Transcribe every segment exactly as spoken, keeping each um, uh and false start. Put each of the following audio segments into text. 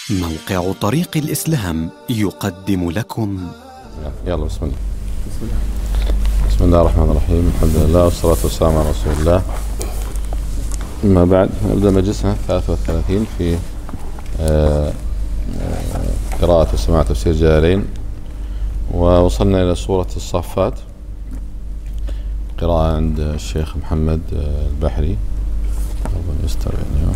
موقع طريق الإسلام يقدم لكم. يلا بسم الله. بسم الله بسم الله الرحمن الرحيم. الحمد لله والصلاة والسلام على رسول الله. أما بعد، نبدأ مجلسنا الثالث والثلاثين في قراءة وسماع تفسير جلالين، ووصلنا إلى سورة الصافات، قراءة عند الشيخ محمد البحري. ربنا يستر يعني.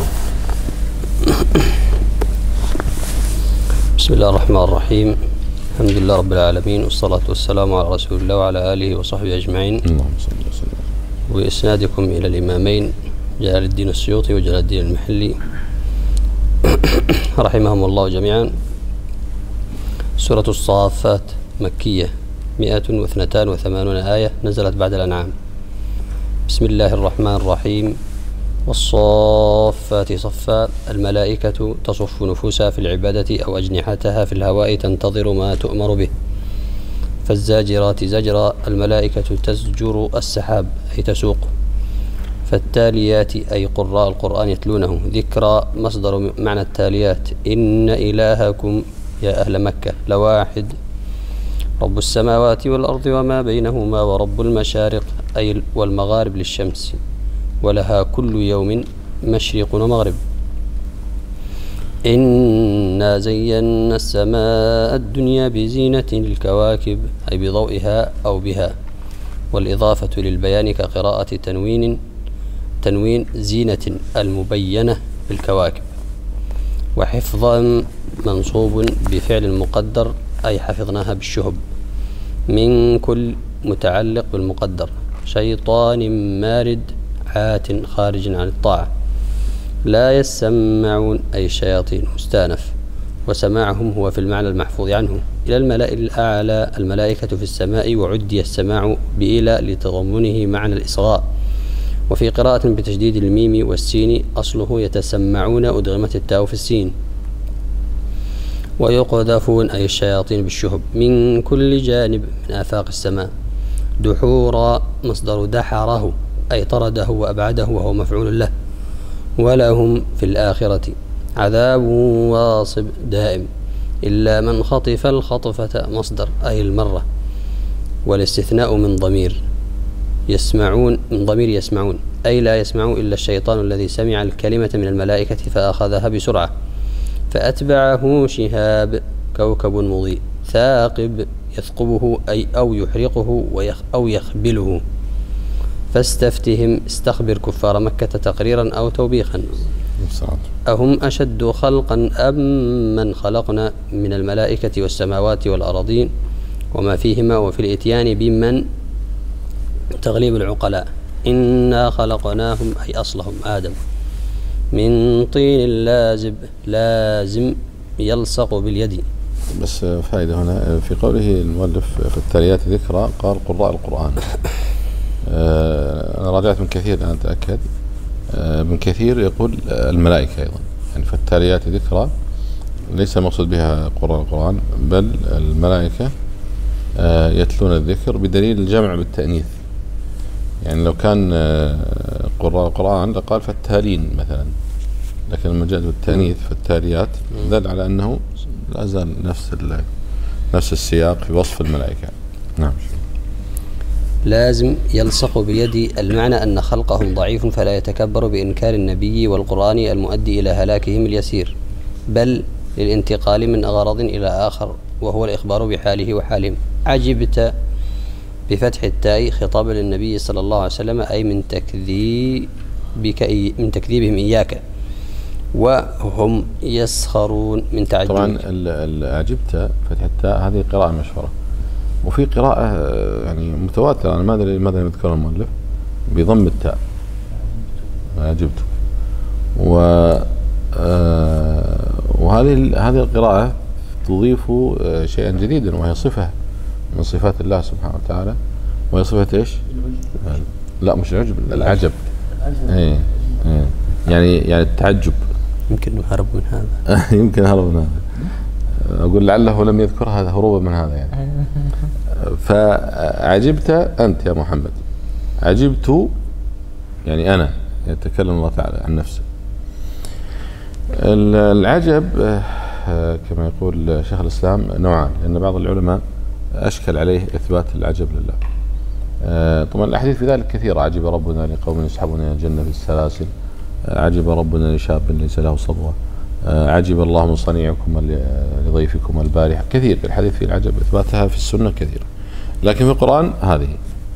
بسم الله الرحمن الرحيم. الحمد لله رب العالمين، والصلاة والسلام على رسول الله وعلى آله وصحبه أجمعين. اللهم صل وسلم. وإسنادكم إلى الإمامين جلال الدين السيوطي وجلال الدين المحلي رحمهم الله جميعا. سورة الصافات مكية، مئة واثنتان وثمانون آية، نزلت بعد الأنعام. بسم الله الرحمن الرحيم. والصافات صفا، الملائكة تصف نفوسها في العبادة أو أجنحتها في الهواء تنتظر ما تؤمر به. فالزاجرات زجرا، الملائكة تزجر السحاب أي تسوق. فالتاليات أي قراء القرآن يتلونه. ذكرى مصدر معنى التاليات. إن إلهكم يا أهل مكة لواحد، رب السماوات والأرض وما بينهما ورب المشارق أي والمغارب للشمس، ولها كل يوم مشرق ومغرب. إنا زينا السماء الدنيا بزينة الكواكب أي بضوئها أو بها، والإضافة للبيان كقراءة تنوين تنوين زينة المبينة بالكواكب. وحفظا منصوب بفعل مقدر أي حفظناها بالشهب. من كل متعلق بالمقدر. شيطان مارد عات خارج عن الطاعة. لا يسمعون أي الشياطين مستأنف، وسماعهم هو في المعنى المحفوظ عنه. إلى الملأ الأعلى، الملائكة في السماء، وعدي السماع بإلى لتضمنه معنى الإصغاء. وفي قراءة بتشديد الميم والسين أصله يتسمعون، أدغمت التاء في السين. ويقذفون أي الشياطين بالشهب من كل جانب من آفاق السماء. دحورا مصدر دحره أي طرده وأبعده، وهو مفعول له. ولهم في الآخرة عذاب واصب دائم، إلا من خطف الخطفة مصدر أي المرة. والاستثناء من ضمير يسمعون من ضمير يسمعون أي لا يسمع إلا الشيطان الذي سمع الكلمة من الملائكة فأخذها بسرعة. فأتبعه شهاب كوكب مضيء. ثاقب يثقبه أي أو يحرقه أو يخبله. فاستفتهم استخبر كفار مكة تقريرا أو توبيخا. أهم أشد خلقا أم من خلقنا من الملائكة والسماوات والأراضين وما فيهما. وفي الإتيان بمن تغليب العقلاء. إنا خلقناهم أي أصلهم آدم من طين لازب، لازم يلصق باليد. بس فائدة هنا في قوله المؤلف في التاليات ذكرى، قال قراء القرآن. أنا راجعت من كثير الآن أتأكد. من كثير يقول الملائكة أيضا، يعني في التاليات ذكرى ليس المقصود بها قراء القرآن، بل الملائكة يتلون الذكر، بدليل الجمع بالتأنيث. يعني لو كان قراء القرآن لقال فالتالين مثلا، لكن لما جاء بالتأنيث فالتاليات دل على أنه لا زال نفس نفس السياق في وصف الملائكة. نعم. لازم يلصق بيد، المعنى أن خلقهم ضعيف فلا يتكبر بإنكار النبي والقرآن المؤدي إلى هلاكهم اليسير، بل للانتقال من غرض إلى آخر، وهو الإخبار بحاله وحالهم. عجبت بفتح التاء خطابا للنبي صلى الله عليه وسلم أي من تكذيبك إي من تكذيبهم إياك. وهم يسخرون من تعجب. طبعا عجبت فتح التاء هذه قراءة مشهورة، وفي قراءة يعني متواترة، أنا ما أدري لماذا يذكر المؤلف بضم التاء عجبت. و وهذه هذه القراءة تضيف شيئا جديدا، وهي صفة من صفات الله سبحانه وتعالى، وهي صفة ايش؟ لا مش العجب، العجب. ايه ايه يعني يعني التعجب. يمكن هرب من هذا. يمكن هرب من هذا. اقول لعله لم يذكر هذا هروبا من هذا يعني. فعجبت أنت يا محمد، عجبت يعني أنا، يتكلم الله تعالى عن نفسه. العجب كما يقول شيخ الإسلام نوعان، لأن بعض العلماء أشكل عليه إثبات العجب لله. طبعا الأحاديث في ذلك كثيرة: عجب ربنا لقوم يسحبون إلى الجنة بالسلاسل، عجب ربنا لشاب ليس له صبوة، عجب الله من صنيعكم لضيفكم البارحة. كثير الحديث في العجب، إثباتها في السنة كثيرة، لكن في القرآن هذه.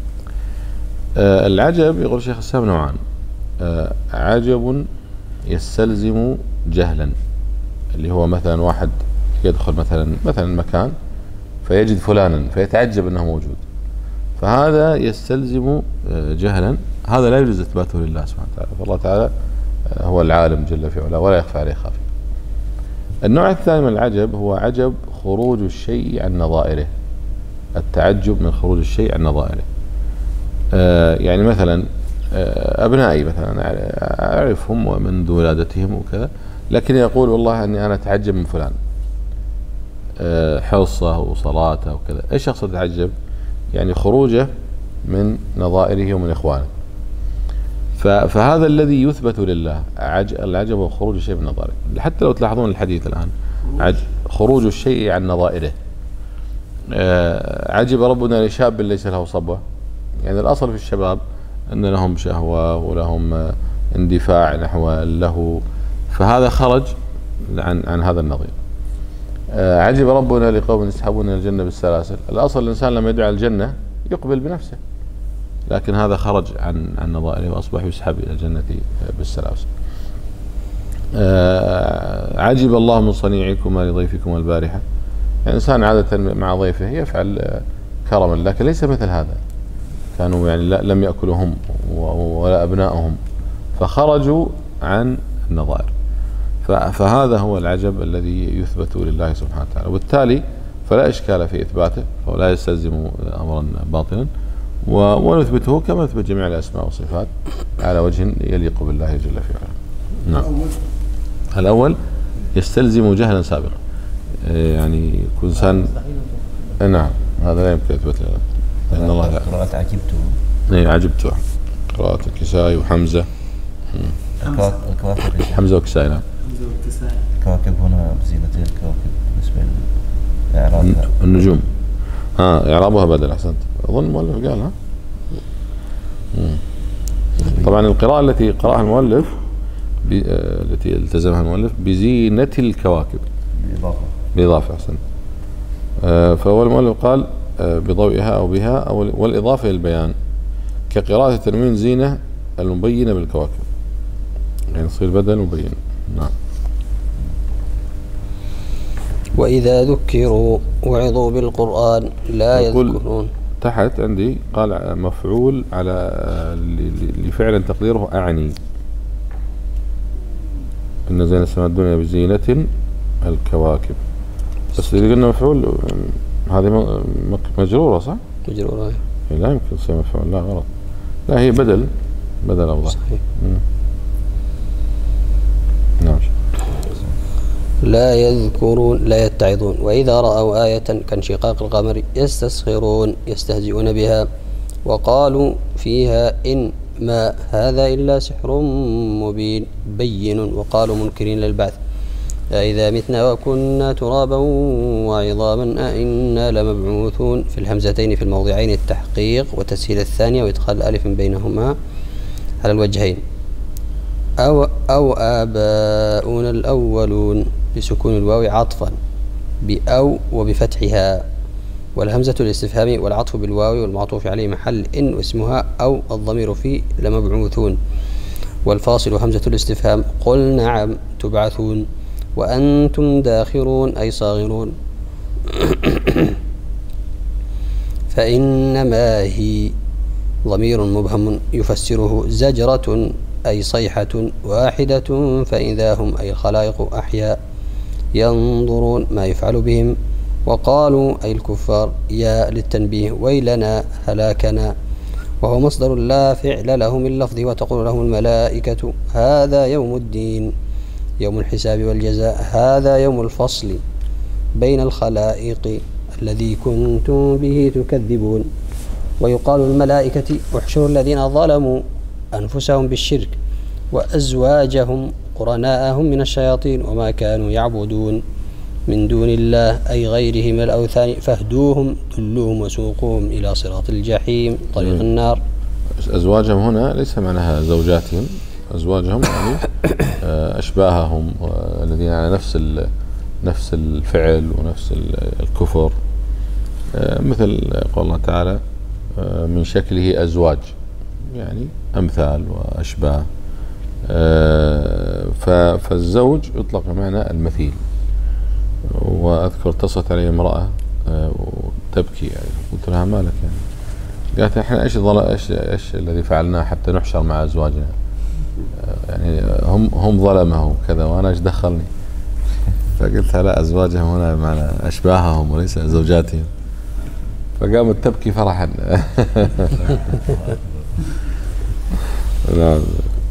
العجب يقول شيخ الإسلام نوعان: عجب يستلزم جهلا، اللي هو مثلا واحد يدخل مثلا مثلا مكان فيجد فلانا فيتعجب أنه موجود، فهذا يستلزم جهلا، هذا لا يجوز إثباته لله سبحانه وتعالى، فالله تعالى هو العالم جل في علاه ولا يخفى عليه خافي. النوع الثاني من العجب هو عجب خروج الشيء عن نظائره، التعجب من خروج الشيء عن نظائره. آه يعني مثلا آه أبنائي مثلا أعرفهم منذ ولادتهم وكذا، لكن يقول والله أني أنا أتعجب من فلان، آه حرصه وصلاته وكذا. إيش يقصد أتعجب؟ يعني خروجه من نظائره ومن إخوانه. فهذا الذي يثبت لله، العجب هو خروج الشيء من نظائره. حتى لو تلاحظون الحديث الآن، خروج الشيء عن نظائره. عجب ربنا لشاب ليس له صبوة، يعني الأصل في الشباب أن لهم شهوة ولهم اندفاع نحو اللهو، فهذا خرج عن عن هذا النظير. عجب ربنا لقوم يسحبون إلى الجنة بالسلاسل، الأصل الإنسان لما يدعو على الجنة يقبل بنفسه، لكن هذا خرج عن عن نظائره وأصبح يسحب إلى الجنة بالسلاسل. عجب الله من صنيعكما لضيفكم البارحة، يعني إنسان عادة مع ضيفه يفعل كرما، لكن ليس مثل هذا، كانوا يعني لم يأكلوا هم ولا أبنائهم، فخرجوا عن النظائر. فهذا هو العجب الذي يثبت لله سبحانه وتعالى، وبالتالي فلا إشكال في إثباته، فلا يستلزم أمرا باطلا، ونثبته كما نثبت جميع الأسماء والصفات على وجه يليق بالله جل في علاه. نعم. الأول يستلزم جهلا سابقا، يعني يكون إنسان، نعم هذا لا يمكن يثبت له، لأن الله قراءة عجبته، إيه عجبته، قراءة الكسائي وحمزة، الكواكب حمزة وكسائي. نعم. الكواكب هنا بزينة الكواكب بالنسبة لإعرابها النجوم، ها إعرابها بدل. أحسنت، أظن المؤلف قال ها. طبعا القراءة التي قرأها المؤلف التي التزمها المؤلف بزينة الكواكب بإضافة بإضافة أحسن. فهو المؤلف قال بضوئها أو بها، أو والإضافة للبيان، كقراءة تنوين زينة المبينة بالكواكب، يعني تصير بدل مبين. نعم. وإذا ذكروا وعظوا بالقرآن لا يذكرون. تحت عندي قال مفعول على لفعل تقديره أعني، إن زين السماء الدنيا بزينة الكواكب، بس إذا قلنا مفعول هذه مجرورة صح؟ مجرورة. لا يمكن تصير مفعول، لا غلط، لا هي بدل بدل أوضح. صحيح. نعم. لا يذكرون لا يتعظون. وإذا رأوا آية كانشقاق القمر يستسخرون يستهزئون بها، وقالوا فيها إن ما هذا إلا سحر مبين بين، وقالوا منكرين للبعث أإذا متنا وكنا ترابا وعظاما أإنا لمبعوثون، في الهمزتين في الموضعين التحقيق وتسهيل الثانية وإدخال ألف بينهما على الوجهين. أو, أو آباؤنا الأولون بسكون الواو عطفا بأو وبفتحها، والهمزة الاستفهام والعطف بالواو والمعطوف عليه محل إن واسمها أو الضمير في لمبعوثون، والفاصل همزة الاستفهام قل نعم تبعثون، وأنتم داخرون أي صاغرون. فإنما هي ضمير مبهم يفسره زجرة أي صيحة واحدة، فإذا هم أي الخلائق أحياء ينظرون ما يفعل بهم. وقالوا أي الكفار يا للتنبيه ويلنا هلاكنا، وهو مصدر لا فعل له من لفظه، وتقول لهم الملائكة هذا يوم الدين يوم الحساب والجزاء، هذا يوم الفصل بين الخلائق الذي كنتم به تكذبون. ويقال للملائكة احشروا الذين ظلموا أنفسهم بالشرك وأزواجهم قرناءهم من الشياطين وما كانوا يعبدون من دون الله أي غيره من الأوثان فاهدوهم دلوهم وسوقوهم إلى صراط الجحيم طريق النار. أزواجهم هنا ليس معناها زوجاتهم، أزواجهم يعني أشباههم الذين على نفس نفس الفعل ونفس الكفر، مثل قول الله تعالى من شكله أزواج، يعني أمثال وأشباه. فالزوج يطلق بمعنى المثيل. وأذكر اتصلت علي امرأة وتبكي، يعني قلت لها ما لك يعني؟ قالت احنا ايش ايش ايش الذي فعلناه حتى نحشر مع ازواجنا؟ يعني هم هم ظلمه وكذا وانا ايش دخلني؟ فقلت لا، ازواجهم هنا بمعنى اشباههم وليس زوجاتهم. فقامت تبكي فرحا. نعم.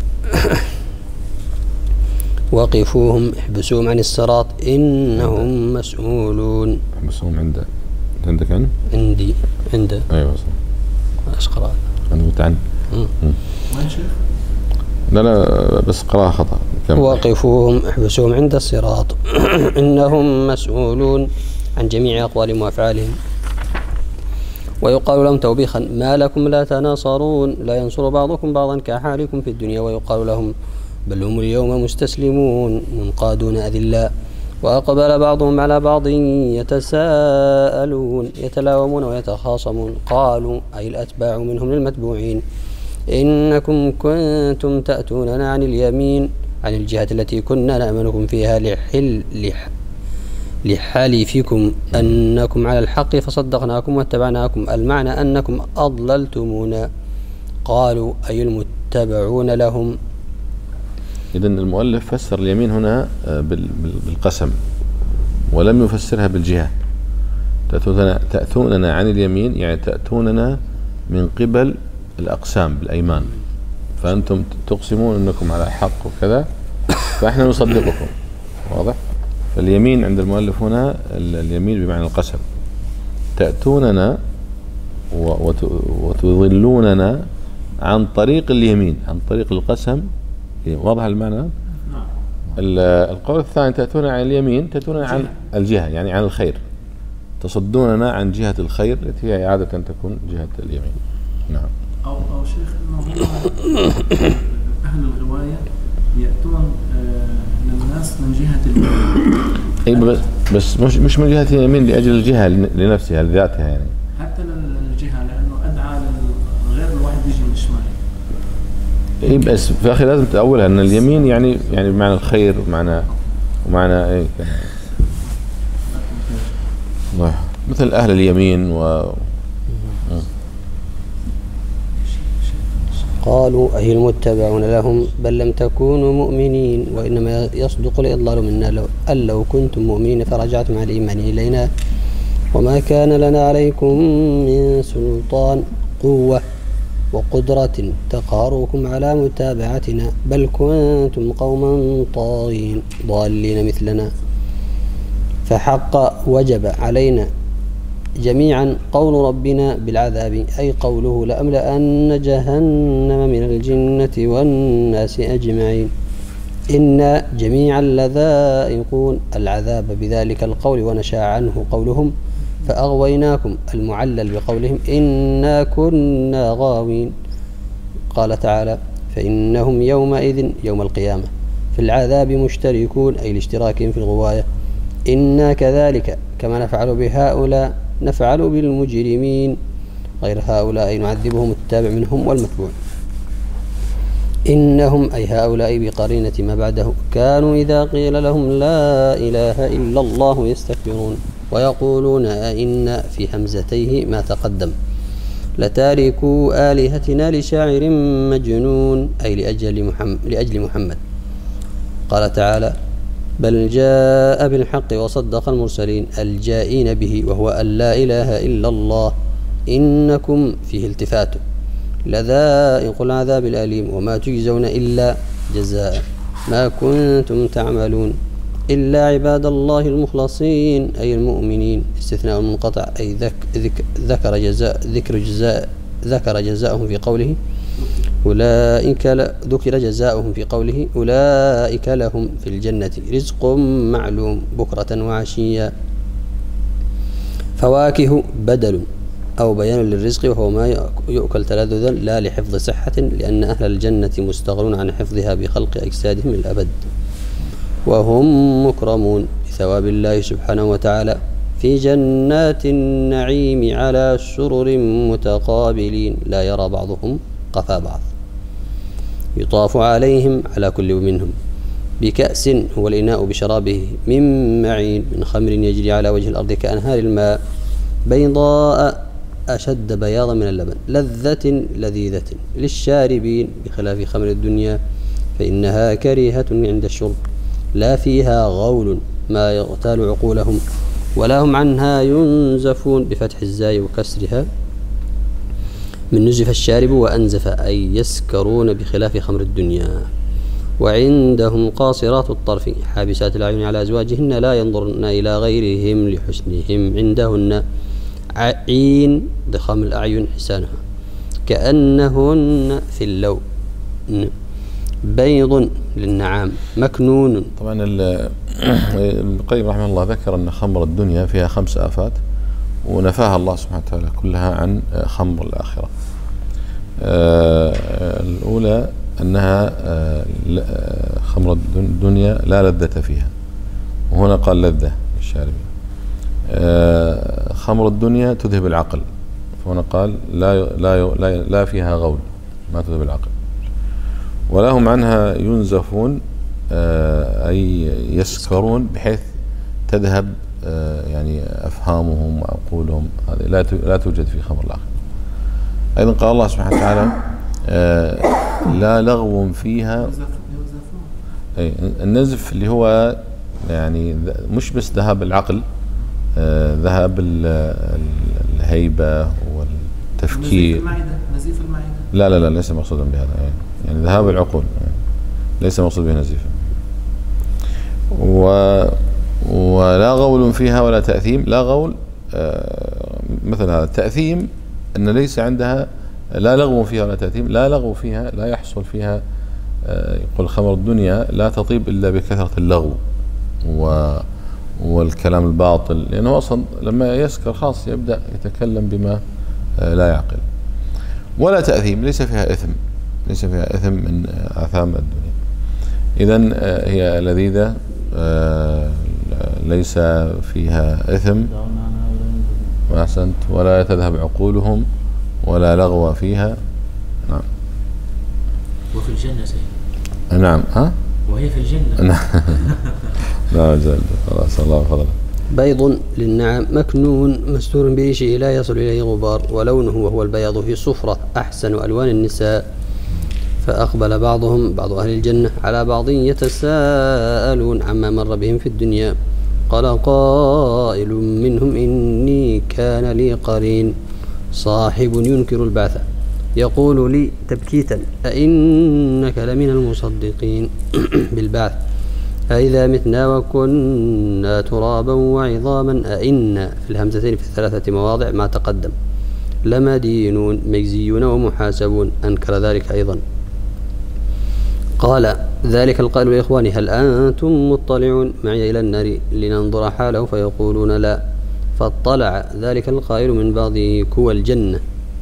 وقفوهم احبسوهم عن الصراط إنهم مسؤولون. احبسوهم عند عندك عنه؟ عندي عنده. ايوه صح. ايش قرأت؟ انا قلت عنه. وين شيخ؟ لا لا بس قراءة خطأ. وقفوهم احبسوهم عند الصراط إنهم مسؤولون عن جميع أقوالهم وأفعالهم. ويقال لهم توبيخا ما لكم لا تناصرون لا ينصر بعضكم بعضا كحالكم في الدنيا. ويقال لهم بل هم اليوم مستسلمون منقادون أذلاء. وأقبل بعضهم على بعض يتساءلون يتلاومون ويتخاصمون قالوا أي الأتباع منهم للمتبوعين إنكم كنتم تأتوننا عن اليمين عن الجهة التي كنا نأمنكم فيها لحل لح لحلفكم أنكم على الحق فصدقناكم واتبعناكم. المعنى أنكم أضللتمونا. قالوا أي المتبعون لهم. إذن المؤلف فسر اليمين هنا بالقسم ولم يفسرها بالجهة. تأتوننا عن اليمين يعني تأتوننا من قبل الأقسام بالأيمان، فأنتم تقسمون أنكم على حق وكذا فإحنا نصدقكم. واضح؟ فاليمين عند المؤلف هنا اليمين بمعنى القسم. تأتوننا وتضلوننا عن طريق اليمين عن طريق القسم. واضح المعنى؟ القول الثاني تأتون عن اليمين تأتون عن الجهة يعني عن الخير، تصدوننا عن جهة الخير التي هي عادة تكون جهة اليمين. نعم. أو أو شيخ إنه أهل الغواية يأتون للناس من جهة اليمين. أي بس بس مش مش من جهة اليمين لأجل الجهة لنفسها لذاتها يعني. حتى للجهة لأنه أدعى للغير الواحد يجي من الشمال. اي بس في اخي لازم تأولها ان اليمين يعني يعني بمعنى الخير ومعنى ومعنى ايه الله مثل اهل اليمين و قالوا أي المتبعون لهم بل لم تكونوا مؤمنين وإنما يصدق الإضلال منا لو أن لو كنتم مؤمنين فرجعتم على الإيمان إلينا وما كان لنا عليكم من سلطان قوة وقدرة تقهركم على متابعتنا بل كنتم قوما طاغين ضالين مثلنا. فحق وجب علينا جميعا قول ربنا بالعذاب أي قوله لأملأن جهنم من الجنة والناس أجمعين إنا جميعا لذائقون العذاب بذلك القول ونشاء عنه قولهم فأغويناكم المعلل بقولهم إنا كنا غاوين. قال تعالى فإنهم يومئذ يوم القيامة في العذاب مشتركون أي لاشتراكهم في الغواية إنا كذلك كما نفعل بهؤلاء نفعل بالمجرمين غير هؤلاء أي نعذبهم التابع منهم والمتبوع. إنهم أي هؤلاء بقرينة ما بعده كانوا إذا قيل لهم لا إله إلا الله يستكبرون ويقولون أئنا في همزتيه ما تقدم لتاركوا آلهتنا لشاعر مجنون أي لأجل محمد, لأجل محمد. قال تعالى بل جاء بالحق وصدق المرسلين الجائين به وهو أن لا إله إلا الله إنكم فيه التفات لذائق العذاب الأليم وما تجزون إلا جزاء ما كنتم تعملون إلا عباد الله المخلصين أي المؤمنين استثناء منقطع أي ذك ذك ذكر جزاء ذكر جزاء ذكر جزاءهم في قوله أولئك ذكر جزاؤهم في قوله أولئك لهم في الجنة رزق معلوم بكرة وعشيا. فواكه بدل أو بيان للرزق وهو ما يؤكل تلذذا لا لحفظ صحة، لأن أهل الجنة مستغنون عن حفظها بخلق أجسادهم الأبد، وهم مكرمون بثواب الله سبحانه وتعالى في جنات النعيم على سرر متقابلين لا يرى بعضهم قفا بعض. يطاف عليهم على كل منهم بكأس هو الإناء بشرابه من معين من خمر يجري على وجه الأرض كأنهار الماء بيضاء أشد بياضا من اللبن لذة لذيذة للشاربين بخلاف خمر الدنيا فإنها كريهة عند الشرب لا فيها غول ما يغتال عقولهم ولا هم عنها ينزفون بفتح الزاي وكسرها من نزف الشارب وأنزف أي يسكرون بخلاف خمر الدنيا. وعندهم قاصرات الطرف حابسات الأعين على أزواجهن لا ينظرن إلى غيرهم لحسنهم عندهن عين ضخام الأعين حسانها كأنهن في اللون بيض للنعام مكنون. طبعا ابن القيم رحمه الله ذكر أن خمر الدنيا فيها خمس آفات ونفاها الله سبحانه وتعالى كلها عن خمر الآخرة. الأولى أنها خمر الدنيا لا لذة فيها، وهنا قال لذة الشاربين. خمر الدنيا تذهب العقل، فهنا قال لا لا لا, لا فيها غول ما تذهب العقل. ولهم عنها ينزفون أي يسكرون بحيث تذهب يعني أفهامهم وعقولهم، هذه لا لا توجد في خمر الآخرة. أيضا قال الله سبحانه وتعالى لا لغو فيها. أي النزف اللي هو يعني مش بس ذهاب العقل، ذهاب الهيبة والتفكير. نزيف المعدة. لا لا لا ليس مقصودا بهذا، يعني ذهاب العقول ليس مقصود به نزيف. و ولا غول فيها ولا تأثيم. لا غول مثل هذا التأثيم أن ليس عندها لا لغو فيها ولا تأثيم. لا لغو فيها لا يحصل فيها، يقول خمر الدنيا لا تطيب إلا بكثرة اللغو و والكلام الباطل، لأنه أصلا لما يسكر خاص يبدأ يتكلم بما لا يعقل. ولا تأثيم ليس فيها إثم، ليس فيها إثم من آثام الدنيا. إذن هي لذيذة ليس فيها إثم وأحسنت ولا تذهب عقولهم ولا لغو فيها. نعم. وفي الجنة سيد. نعم. ها؟ وهي في الجنة. نعم. لا زال خلاص الله فضله. بيض للنعام مكنون مستور بريشه لا يصل إليه غبار ولونه وهو البياض في صفرة أحسن ألوان النساء. فأقبل بعضهم بعض أهل الجنة على بعض يتساءلون عما مر بهم في الدنيا. قال قائل منهم إني كان لي قرين صاحب ينكر البعث يقول لي تبكيتا أئنك لمن المصدقين بالبعث أإذا متنا وكنا ترابا وعظاما أئنا في الهمزتين في الثلاثة مواضع ما تقدم لمدينون مجزيون ومحاسبون. أنكر ذلك أيضا. قال ذلك القائل لإخواني هل أنتم مطلعون معي إلى النار لننظر حاله فيقولون لا. فاطلع ذلك القائل من بعض كوى الجنة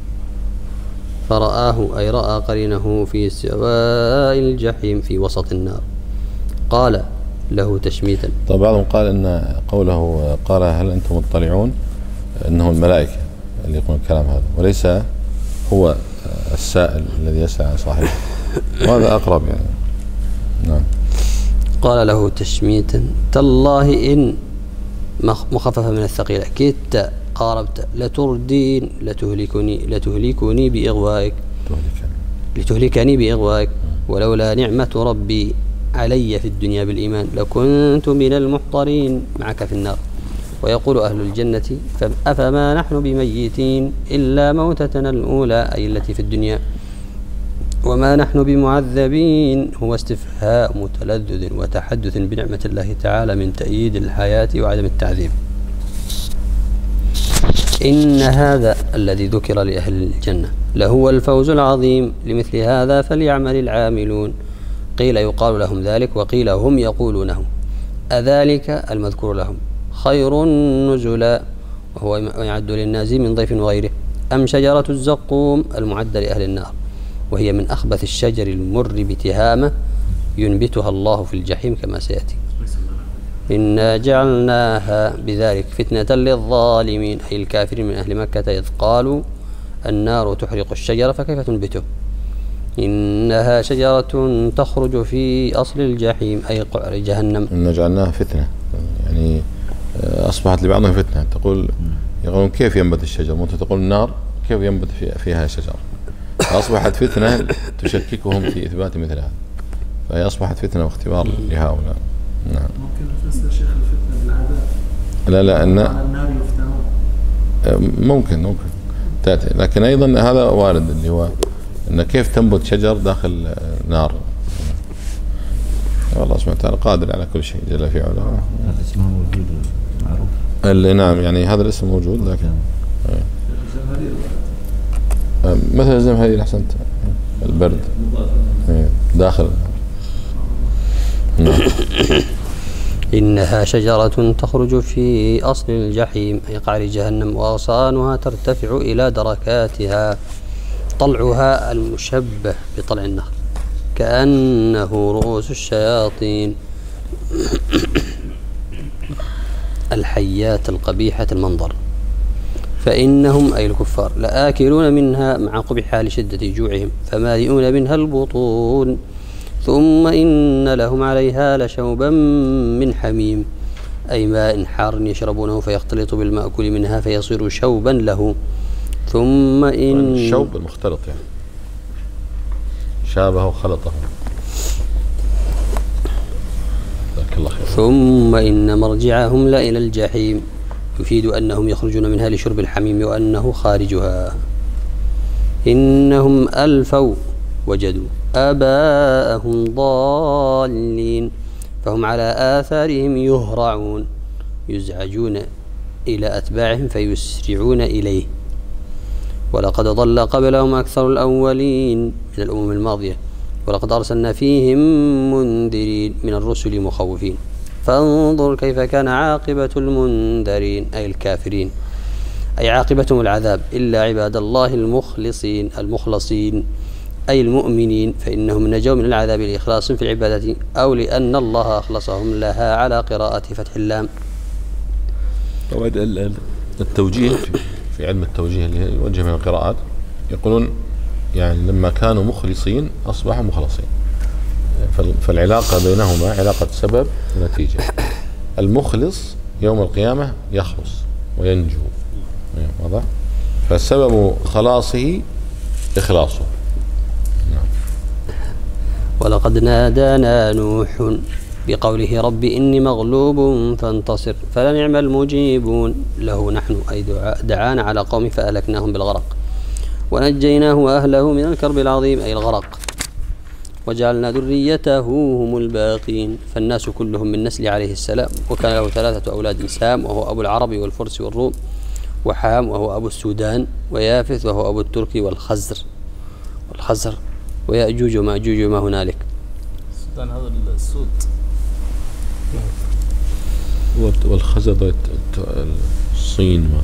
فرآه أي رأى قرينه في سواء الجحيم في وسط النار. قال له تشميتا. طبعا بعضهم قال إن قوله قال هل أنتم مطلعون إنه الملائكة اللي يقولون الكلام هذا وليس هو السائل الذي يسأل عن صاحبه، وهذا أقرب يعني. نعم. قال له تشميتا تالله إن مخففة من الثقيلة كدت قاربت لتردين لتهلكني لتهلكني بإغوائك لتهلكني بإغوائك ولولا نعمة ربي علي في الدنيا بالإيمان لكنت من المحضرين معك في النار. ويقول أهل الجنة أفما نحن بميتين إلا موتتنا الأولى أي التي في الدنيا وما نحن بمعذبين. هو استفهام تلذذ وتحدث بنعمة الله تعالى من تأييد الحياة وعدم التعذيب. إن هذا الذي ذكر لأهل الجنة لهو الفوز العظيم، لمثل هذا فليعمل العاملون. قيل يقال لهم ذلك، وقيل هم يقولونه. أذلك المذكور لهم خير نزلا، وهو يعد للناس من ضيف وغيره، أم شجرة الزقوم المعدة لأهل النار، وهي من أخبث الشجر المر بتهامة ينبتها الله في الجحيم كما سيأتي. إنا جعلناها بذلك فتنة للظالمين، أي الكافرين من أهل مكة، إذ قالوا النار تحرق الشجر فكيف تنبته. إنها شجرة تخرج في أصل الجحيم، أي قعر جهنم. إنا جعلناها فتنة، يعني أصبحت لبعضهم فتنة. تقول يقولون كيف ينبت الشجر، وأنت تقول النار كيف ينبت فيها شجر، فأصبحت فتنة تشككهم في إثبات مثل هذا، فهي أصبحت فتنة واختبار لهؤلاء. نعم. ممكن نفسر شيخ الفتنة بالعذاب؟ لا لا أن على النار يفتنون. ممكن ممكن تأتي، لكن أيضا هذا وارد، اللي هو أن كيف تنبت شجر داخل نار. والله سبحانه وتعالى قادر على كل شيء جل في علاه. هذا اسمه موجود معروف. اللي نعم، يعني هذا الاسم موجود، لكن مثل الزمهرير أحسنت، البرد داخل. نعم. إنها شجرة تخرج في أصل الجحيم، أي قعر جهنم، وأغصانها ترتفع إلى دركاتها، طلعها المشبه بطلع النخل كأنه رؤوس الشياطين الحيات القبيحة المنظر، فإنهم أي الكفار لآكلون منها مع قبحها لشدة جوعهم، فمالئون منها البطون، ثم إن لهم عليها لشوبا من حميم، أي ماء حار يشربونه فيختلط بالمأكول منها فيصير شوبا له. ثم إن الشوب المختلط، يعني شابه وخلطه. جزاك الله خير. ثم إن مرجعهم لإلى الجحيم، يفيد أنهم يخرجون منها لشرب الحميم وأنه خارجها. إنهم ألفوا وجدوا آباءهم ضالين، فهم على آثارهم يهرعون، يزعجون إلى أتباعهم فيسرعون إليه. ولقد ضل قبلهم أكثر الأولين من الأمم الماضية، ولقد أرسلنا فيهم منذرين من الرسل مخوفين، فانظر كيف كان عاقبة المنذرين، أي الكافرين، أي عاقبتهم العذاب، إلا عباد الله المخلصين المخلصين أي المؤمنين، فإنهم نجوا من العذاب لإخلاص في العبادة، أو لأن الله أخلصهم لها على قراءة فتح اللام. التوجيه في علم التوجيه اللي يوجه من القراءات، يقولون يعني لما كانوا مخلصين أصبحوا مخلصين، فالعلاقة بينهما علاقة سبب ونتيجة. المخلص يوم القيامة يخلص وينجو، واضح؟ فسبب خلاصه إخلاصه. ولقد نادانا نوح بقوله رب إني مغلوب فانتصر، فلنعم المجيبون له نحن، أي دعانا على قوم فأهلكناهم بالغرق، ونجيناه وأهله من الكرب العظيم، أي الغرق، وجعلنا ذريته هم الباقين، فالناس كلهم من نسل عليه السلام. وكان له ثلاثة أولاد، سام وهو أبو العرب والفرس والروم، وحام وهو أبو السودان، ويافث وهو أبو الترك والخزر والخزر ويأجوج ومأجوج وما هنالك. السودان هذا السود، والخزر الصين ما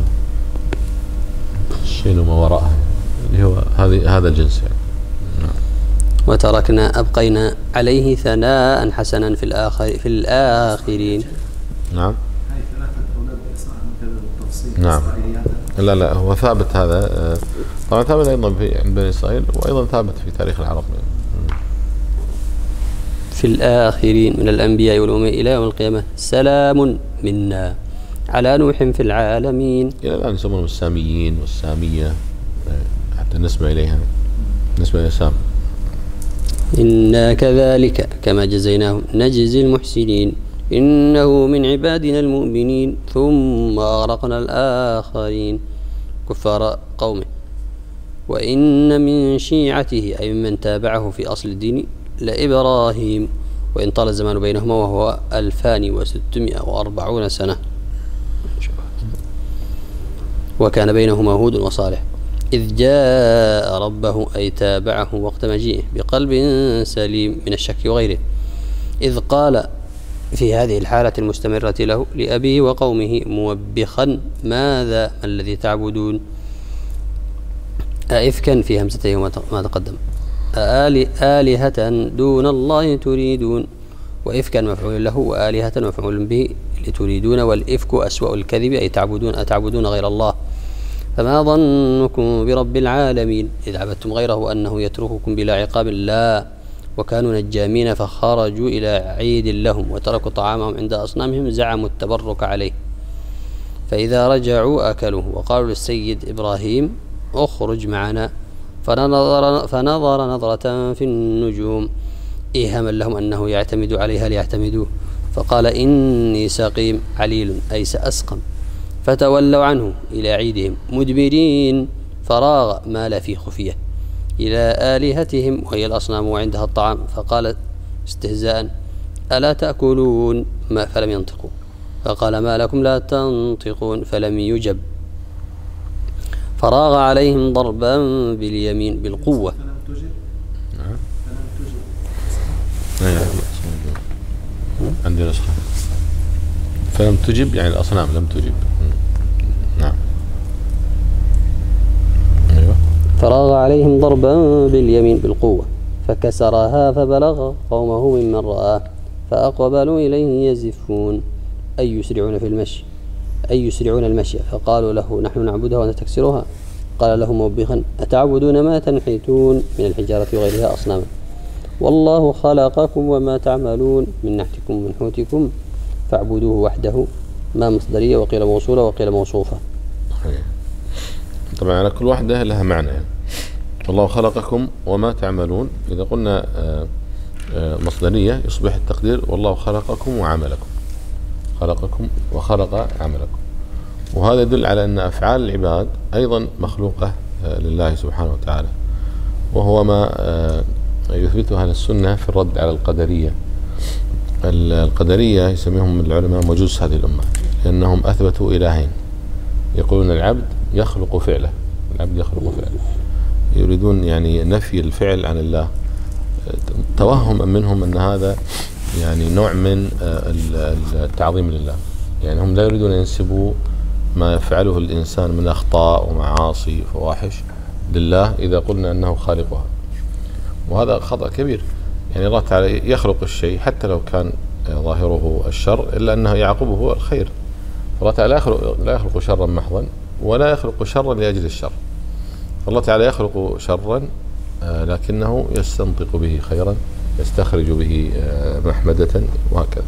الصين وما وراءها، اللي هو هذه هذا الجنس يعني. نعم. وتركنا أبقينا عليه ثناء حسنا في الآخر في الآخرين. نعم. هاي ثلاثة أولاد بأسمائهم كذا بالتفصيل. نعم. لا لا هو ثابت هذا، طبعا ثابت أيضا في عند بني إسرائيل، وأيضا ثابت في تاريخ العرب. في الآخرين من الأنبياء والأمم إلى يوم القيامة، سلام منا على نوح في العالمين. إلى الآن يسمونهم الساميين والسامية، حتى نسبة إليها نسبة إلى سام. إنا كذلك كما جزيناهم نجزي المحسنين، إنه من عبادنا المؤمنين. ثم أغرقنا الآخرين كفار قومه. وإن من شيعته أي من تابعه في أصل الدين لإبراهيم، وإن طال الزمان بينهما وهو ألفان وستمائة وأربعون سنة. وكان بينهما هود وصالح إذ جاء ربه أي تابعه وقت مجيئه بقلب سليم من الشك وغيره، إذ قال في هذه الحالة المستمرة له لأبيه وقومه موبخا ماذا ما الذي تعبدون، أئفكا في همزته ما تقدم، أآل آلهة دون الله تريدون، وإفكا مفعول له وآلهة مفعول به لتريدون، والإفك أسوأ الكذب أي تعبدون أتعبدون غير الله، فما ظنكم برب العالمين إذ عبدتم غيره أنه يترككم بلا عقاب لا، وكانوا نجامين فخرجوا إلى عيد لهم وتركوا طعامهم عند أصنامهم زعموا التبرك عليه، فإذا رجعوا أكلوه وقالوا للسيد إبراهيم اخرج معنا، فنظر, فنظر نظرة في النجوم إيهاما لهم أنه يعتمد عليها ليعتمدوه، فقال إني سقيم عليل أي سأسقم، فتولوا عنه إلى عيدهم مدبرين، فراغ مال في خفية إلى آلهتهم وهي الأصنام وعندها الطعام، فقال استهزاء ألا تأكلون ما فلم ينطقوا، فقال ما لكم لا تنطقون فلم يجب، فراغ عليهم ضربا باليمين بالقوة. فلم تجب. نعم. فلم تجب. عندي نسخة فلم تجب يعني الأصنام لم تجب. نعم. أيوة. فراغ عليهم ضربا باليمين بالقوة فكسرها فبلغ قومه ممن رآه، فأقبلوا إليه يزفون أي يسرعون في المشي أي يسرعون المشي، فقالوا له نحن نعبدها وأنت تكسرها، قال لهم موبخا أتعبدون ما تنحتون من الحجارة وغيرها أصناما، والله خلقكم وما تعملون من نحتكم من حوتكم فاعبدوه وحده، ما مصدرية وقيل موصولة وقيل موصوفة. طبعا على كل واحدة لها معنى يعني. الله خلقكم وما تعملون، إذا قلنا مصدرية يصبح التقدير والله خلقكم وعملكم، خلقكم وخلق عملكم، وهذا يدل على أن أفعال العباد أيضا مخلوقة لله سبحانه وتعالى، وهو ما يثبتها أهل السنة في الرد على القدرية. القدرية يسميهم العلماء مجوس هذه الأمة، لأنهم أثبتوا إلهين، يقولون العبد يخلق فعله، العبد يخلق فعله، يريدون يعني نفي الفعل عن الله، توهما منهم أن هذا يعني نوع من التعظيم لله، يعني هم لا يريدون أن ينسبوا ما يفعله الإنسان من أخطاء ومعاصي وفواحش لله إذا قلنا أنه خالقها، وهذا خطأ كبير. يعني الله تعالى يخلق الشيء حتى لو كان ظاهره الشر إلا أنه يعقبه الخير، الله تعالى لا يخلق, لا يخلق شرا محضا ولا يخلق شرا لأجل الشر، فالله تعالى يخلق شرا لكنه يستنطق به خيرا، يستخرج به محمدة وهكذا.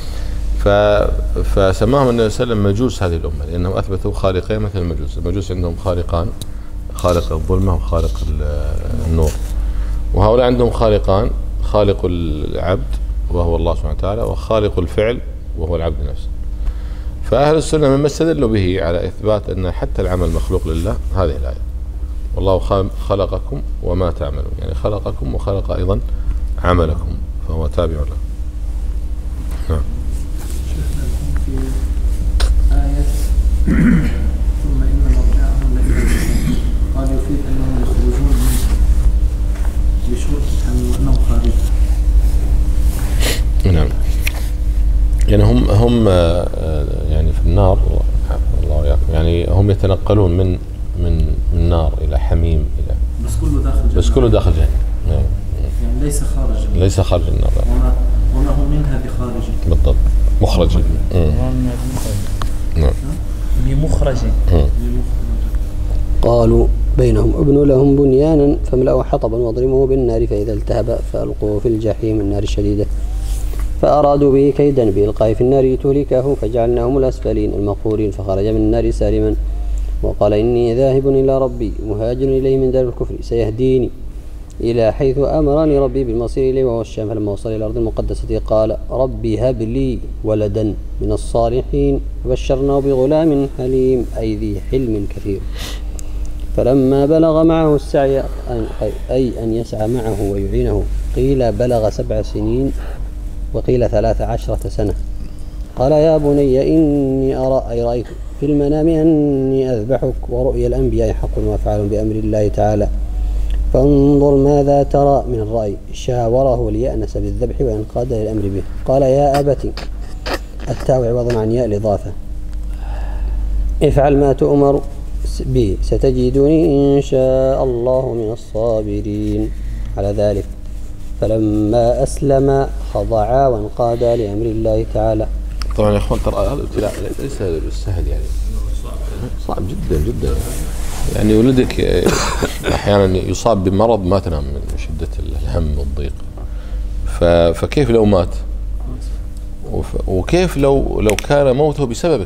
فسماهم النبي صلى الله عليه وسلم مجوس هذه الأمة، لأنهم أثبتوا خالقين مثل المجوس. المجوس عندهم خالقان، خالق الظلمة وخالق النور، وهؤلاء عندهم خالقان، خالق العبد وهو الله سبحانه وتعالى، وخالق الفعل وهو العبد نفسه. فأهل السنة مما استدلوا به على إثبات أن حتى العمل مخلوق لله هذه الآية، والله خلقكم وما تعملون، يعني خلقكم وخلق أيضا عملكم فهو تابع له. نعم. في آية ثم إن مرجعهم لإلى قال يفيد أنهم يخرجون منه بشرط أنهم خارج. نعم. يعني هم هم يعني في النار، الله يعافيكم، يعني هم يتنقلون من من من نار إلى حميم إلى بس كله داخل جهنم. بس كله داخل جهنم. يعني ليس خارج النار. ليس خارج النار. وما وما هم منها بخارج. بالضبط. مخرج. نعم. بمخرج. قالوا بينهم ابنوا لهم بنيانا فاملأوا حطبا واضرموه بالنار فإذا التهب فألقوه في الجحيم النار الشديدة، فأرادوا به كيدا بإلقائه في النار لتهلكه فجعلناهم الأسفلين المقهورين، فخرج من النار سالما وقال إني ذاهب إلى ربي مهاجر إليه من دار الكفر سيهديني إلى حيث أمرني ربي بالمصير إليه وهو الشام، فلما وصل إلى الأرض المقدسة قال ربي هب لي ولدا من الصالحين، فبشرناه بغلام حليم أي ذي حلم كثير، فلما بلغ معه السعي أي أن يسعى معه ويعينه، قيل بلغ سبع سنين وقيل ثلاث عشرة سنة، قال يا بني إني أرى أي رأيت في في المنام أني أذبحك ورؤيا الأنبياء حق وأفعال بأمر الله تعالى فانظر ماذا ترى من الرأي. شاوره ليأنس بالذبح وينقاد للأمر به. قال يا أبت التاء عوض عن ياء الإضافة افعل ما تؤمر به ستجدني إن شاء الله من الصابرين على ذلك. فلما أسلم خضعا وانقادا لأمر الله تعالى. طبعا يا اخوان ترى هذا الابتلاء ليس بالسهل يعني صعب جدا جدا يعني ولدك احيانا يصاب بمرض ما تنام من شده الهم والضيق فكيف لو مات وكيف لو لو كان موته بسببك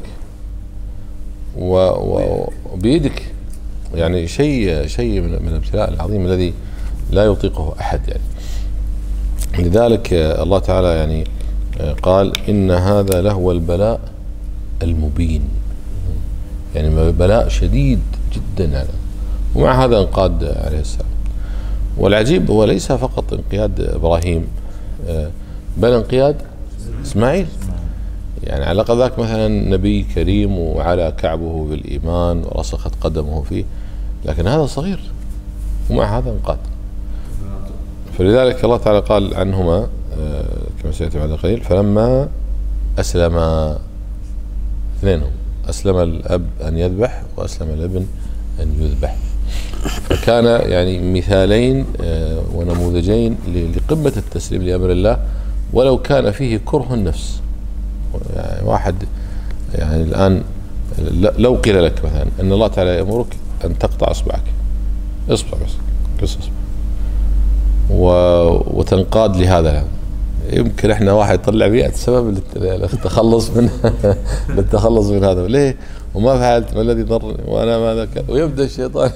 وبيدك يعني شيء شيء من الابتلاء العظيم الذي لا يطيقه احد يعني. لذلك الله تعالى يعني قال إن هذا لهو البلاء المبين يعني بلاء شديد جدا يعني. ومع هذا انقاد عليه السلام. والعجيب هو ليس فقط انقياد إبراهيم بل انقياد إسماعيل يعني على ذاك مثلا نبي كريم وعلى كعبه بالإيمان ورسخت قدمه فيه لكن هذا صغير ومع هذا انقاد. فلذلك الله تعالى قال عنهما كما سيأتي بعد قليل فلما أسلم اثنينهم أسلم الأب أن يذبح وأسلم الابن أن يذبح. فكان يعني مثالين ونموذجين لقمة التسليم لأمر الله ولو كان فيه كره النفس. يعني واحد يعني الآن لو قيل لك مثلا أن الله تعالى يأمرك أن تقطع إصبعك إصبع بس قص إصبع وتنقاد لهذا يمكن احنا واحد يطلع مئة سبب للتخلص من للتخلص من هذا ليه وما فعلت ما الذي ضرني وانا ماذا كان ويبدا الشيطان.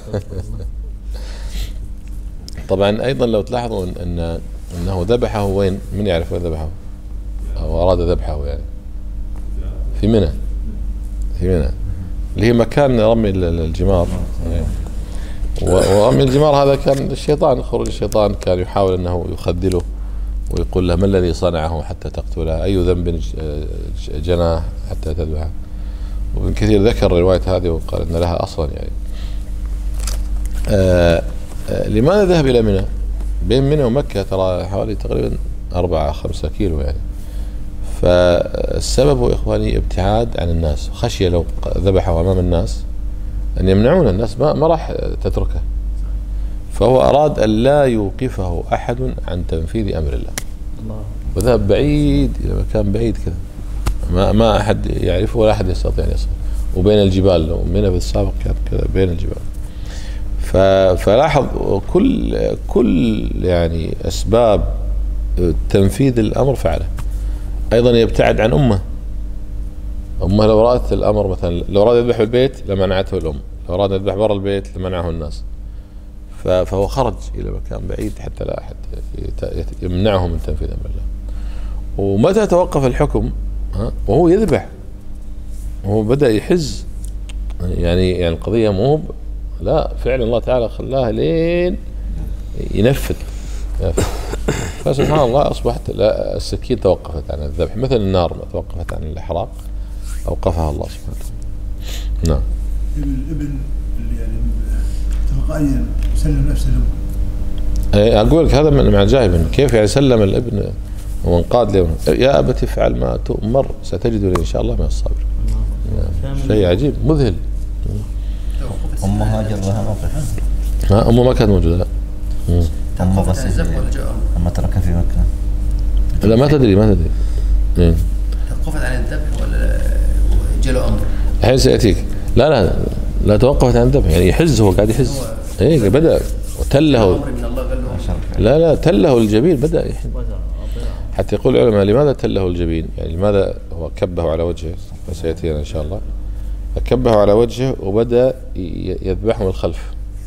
طبعا ايضا لو تلاحظوا ان انه ذبحه وين من يعرف وين ذبحه او اراد ذبحه يعني في منى في منى اللي هي مكان رمي الجمار يعني. ورمي الجمار هذا كان الشيطان خروج الشيطان كان يحاول انه يخذله ويقول له ما الذي صنعه حتى تقتله أي ذنب جناه حتى تذبحه. وابن كثير ذكر الرواية هذه وقال أن لها أصلا يعني. آآ آآ لماذا ذهب إلى منى؟ بين منى ومكة ترى حوالي تقريبا أربعة خمسة كيلو يعني. فالسبب يا إخواني ابتعاد عن الناس خشية لو ذبحه أمام الناس أن يمنعون الناس ما, ما راح تتركه. فهو أراد أن لا يوقفه أحد عن تنفيذ أمر الله وذهب بعيد إلى مكان بعيد كذا ما, ما أحد يعرفه ولا أحد يستطيع أن يصل وبين الجبال لو منى في السابق كان كذا بين الجبال. فلاحظ كل كل يعني أسباب تنفيذ الأمر فعله. أيضا يبتعد عن أمه أمه لو رأت الأمر مثلا لو أراد يذبح بالبيت لمنعته الأم لو أراد يذبح برا البيت لمنعه الناس. فهو خرج إلى مكان بعيد حتى لا أحد يمنعه من تنفيذ أمر الله. ومتى توقف الحكم وهو يذبح وهو بدأ يحز يعني يعني القضية مو لا فعلا الله تعالى خلاها لين ينفذ. فسبحان الله أصبحت السكين توقفت عن الذبح مثل النار ما توقفت عن الإحراق أوقفها الله سبحانه وتعالى. نعم. الابن اللي يعني تلقائيا سلم نفسه له. أقول لك هذا من مع الجاهل كيف يعني سلم الابن وانقاد له يا أبت افعل ما تؤمر ستجدني إن شاء الله من الصابرين. شيء عجيب مذهل. أم هاجر لها موقف. ها أمه ما كانت موجودة. لا. أمه بس أما ترك في مكة. لا ما تدري ما تدري. إيه. توقفت عن الذبح ولا جاله أمر؟ الحين سيأتيك. لا لا لا توقفت عن الذبح يعني يحز هو قاعد يحز. إيه بدأ وتله. لا لا تله الجبين بدأ يحز. حتى يقول العلماء لماذا تله الجبين؟ يعني لماذا هو كبه على وجهه فسيأتينا إن شاء الله. فكبه على وجهه وبدأ يذبحه من الخلف.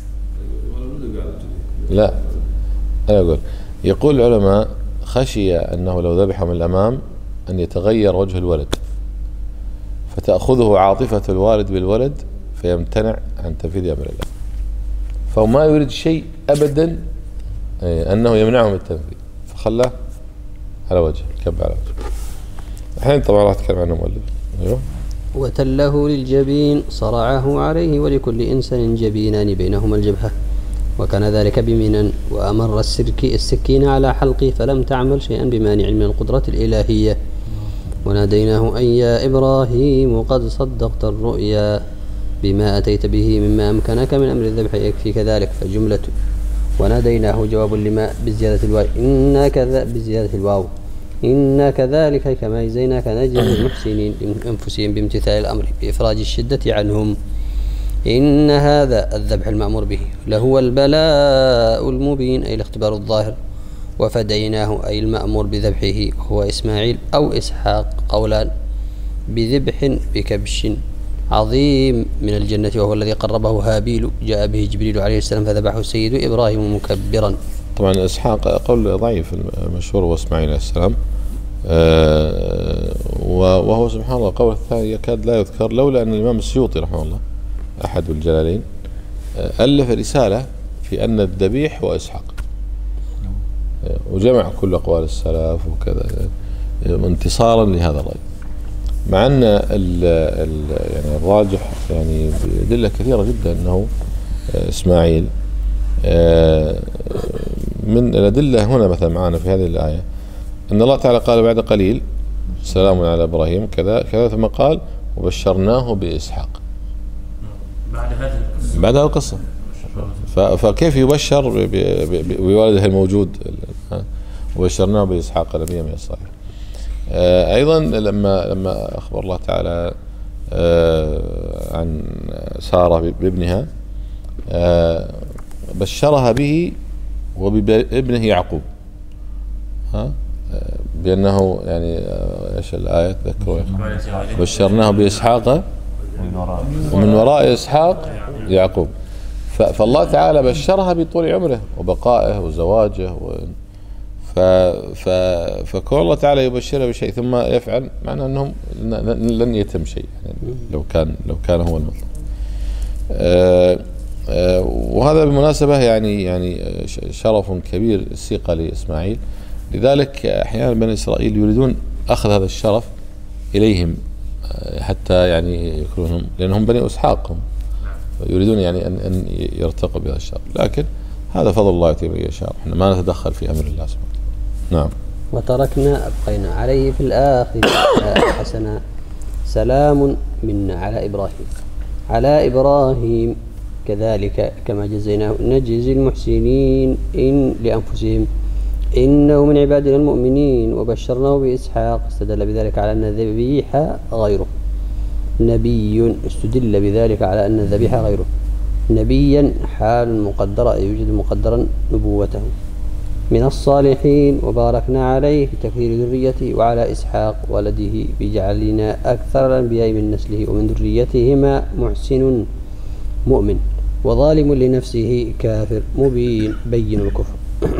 لا أنا أقول يقول العلماء خشي أنه لو ذبحه من الأمام أن يتغير وجه الولد فتأخذه عاطفة الوالد بالولد فيمتنع عن تنفيذ أمر الله. فهو ما يريد شيء أبدا أنه يمنعه من التنفيذ فخلاه على وجهه كب على وجهه. الحين طبعا راح أتكلم عنه مؤلف. أيوه وتله للجبين صرعه عليه، ولكل إنسان جبينان بينهما الجبهة، وكان ذلك بمنى، وأمر السكين على حلقه فلم تعمل شيئا بمانع من القدرة الإلهية. وناديناه أن يا إبراهيم قد صدقت الرؤيا بما أتيت به مما أمكنك من أمر الذبح يكفيك ذلك. فجملة وناديناه جواب لما بزيادة الواو إنا كذا بزيادة الواو إنا كذلك كما جزيناك نجزي المحسنين لأنفسهم بامتثال الأمر بإفراج الشدة عنهم. إن هذا الذبح المأمور به لهو البلاء المبين، أي الاختبار الظاهر. وفديناه أي المأمور بذبحه وهو إسماعيل أو إسحاق، قولان، بذبح بكبش عظيم من الجنة وهو الذي قربه هابيل، جاء به جبريل عليه السلام فذبحه السيد إبراهيم مكبرا. طبعا إسحاق قول ضعيف المشهور وإسماعيل عليه السلام، أه وهو سبحان الله قول الثاني يكاد لا يذكر، لولا أن الإمام السيوطي رحمه الله أحد الجلالين ألف رسالة في أن الذبيح هو إسحاق، وجمع كل أقوال السلف وكذا انتصارا لهذا الرأي، مع أن ال ال يعني الراجح يعني بأدلة كثيرة جدا أنه إسماعيل. من الأدلة هنا مثلا معنا في هذه الآية أن الله تعالى قال بعد قليل سلام على إبراهيم كذا كذا، ثم قال وبشرناه بإسحاق بعد هذه القصة. بعد هذه القصة فكيف يبشر بولده الموجود وبشرناه بإسحاق نبيا من الصالحين. أيضا لما لما أخبر الله تعالى عن سارة بابنها بشرها به وبابنه يعقوب، ها بأنه يعني ايش الآية تذكروا؟ بشرناه بإسحاق ومن وراء إسحاق يعقوب. فالله تعالى بشرها بطول عمره وبقائه وزواجه و ف... ف... فكون الله تعالى يبشرها بشيء ثم يفعل معنى أنهم لن يتم شيء يعني لو كان لو كان هو المطلوب. أه أه وهذا بالمناسبة يعني يعني شرف كبير سيق لإسماعيل، لذلك أحيانا بني إسرائيل يريدون أخذ هذا الشرف إليهم حتى يعني يكونهم، لأنهم بني إسحاق يريدون يعني أن أن يرتقوا بهذا الشرف، لكن هذا فضل الله يؤتيه من يشاء، احنا ما نتدخل في أمر الله سبحانه. نعم. وتركنا أبقينا عليه في الآخر حسنا سلام منا على إبراهيم على إبراهيم كذلك كما جزيناه نجزي المحسنين إن لأنفسهم إنه من عبادنا المؤمنين. وبشرناه بإسحاق، استدل بذلك على أن الذبيح غيره نبي، استدل بذلك على أن الذبيح غيره نبيا حال مقدرة، أي يوجد مقدرا نبوته من الصالحين. وباركنا عليه في تكثير ذريته وعلى إسحاق ولده بجعلنا أكثر الأنبياء من نسله ومن ذريتهما محسن مؤمن وظالم لنفسه كافر مبين بين الكفر.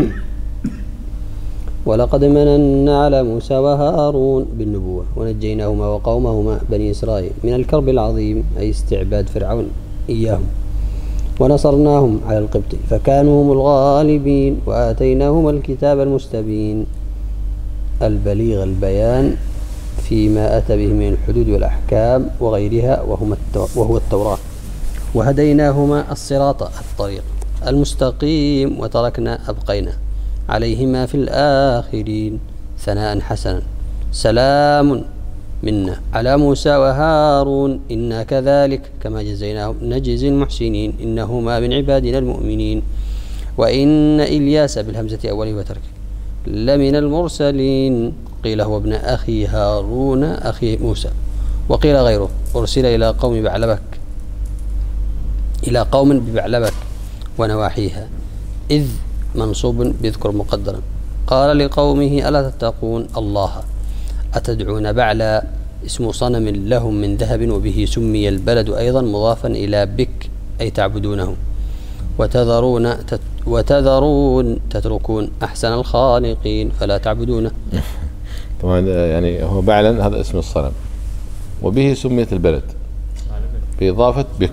ولقد مننا على موسى وهارون بالنبوة ونجيناهما وقومهما بني إسرائيل من الكرب العظيم، أي استعباد فرعون إياهم، ونصرناهم على القبط فكانوا هم الغالبين، وآتيناهما الكتاب المستبين البليغ البيان فيما أتى به من الحدود والأحكام وغيرها وهو التوراة، وهديناهما الصراط الطريق المستقيم. وتركنا أبقينا عليهما في الآخرين ثناء حسنا سلام منا على موسى وهارون إنا كذلك كما جزيناهم نجزي المحسنين إنهما من عبادنا المؤمنين. وإن إلياس بالهمزة أوله وتركه لمن المرسلين، قيل هو ابن أخي هارون أخي موسى، وقيل غيره أرسل إلى قوم بعلبك إلى قوم ببعلبك ونواحيها، إذ منصوب بذكر مقدرا. قال لقومه ألا تتقون الله أتدعون بعلا اسم صنم لهم من ذهب، وبه سمي البلد أيضا مضافا إلى بك أي تعبدونه. وتذرون تت وتذرون تتركون أحسن الخالقين فلا تعبدونه. طبعا يعني هو بعلا هذا اسم الصنم، وبه سميت البلد بإضافة بك.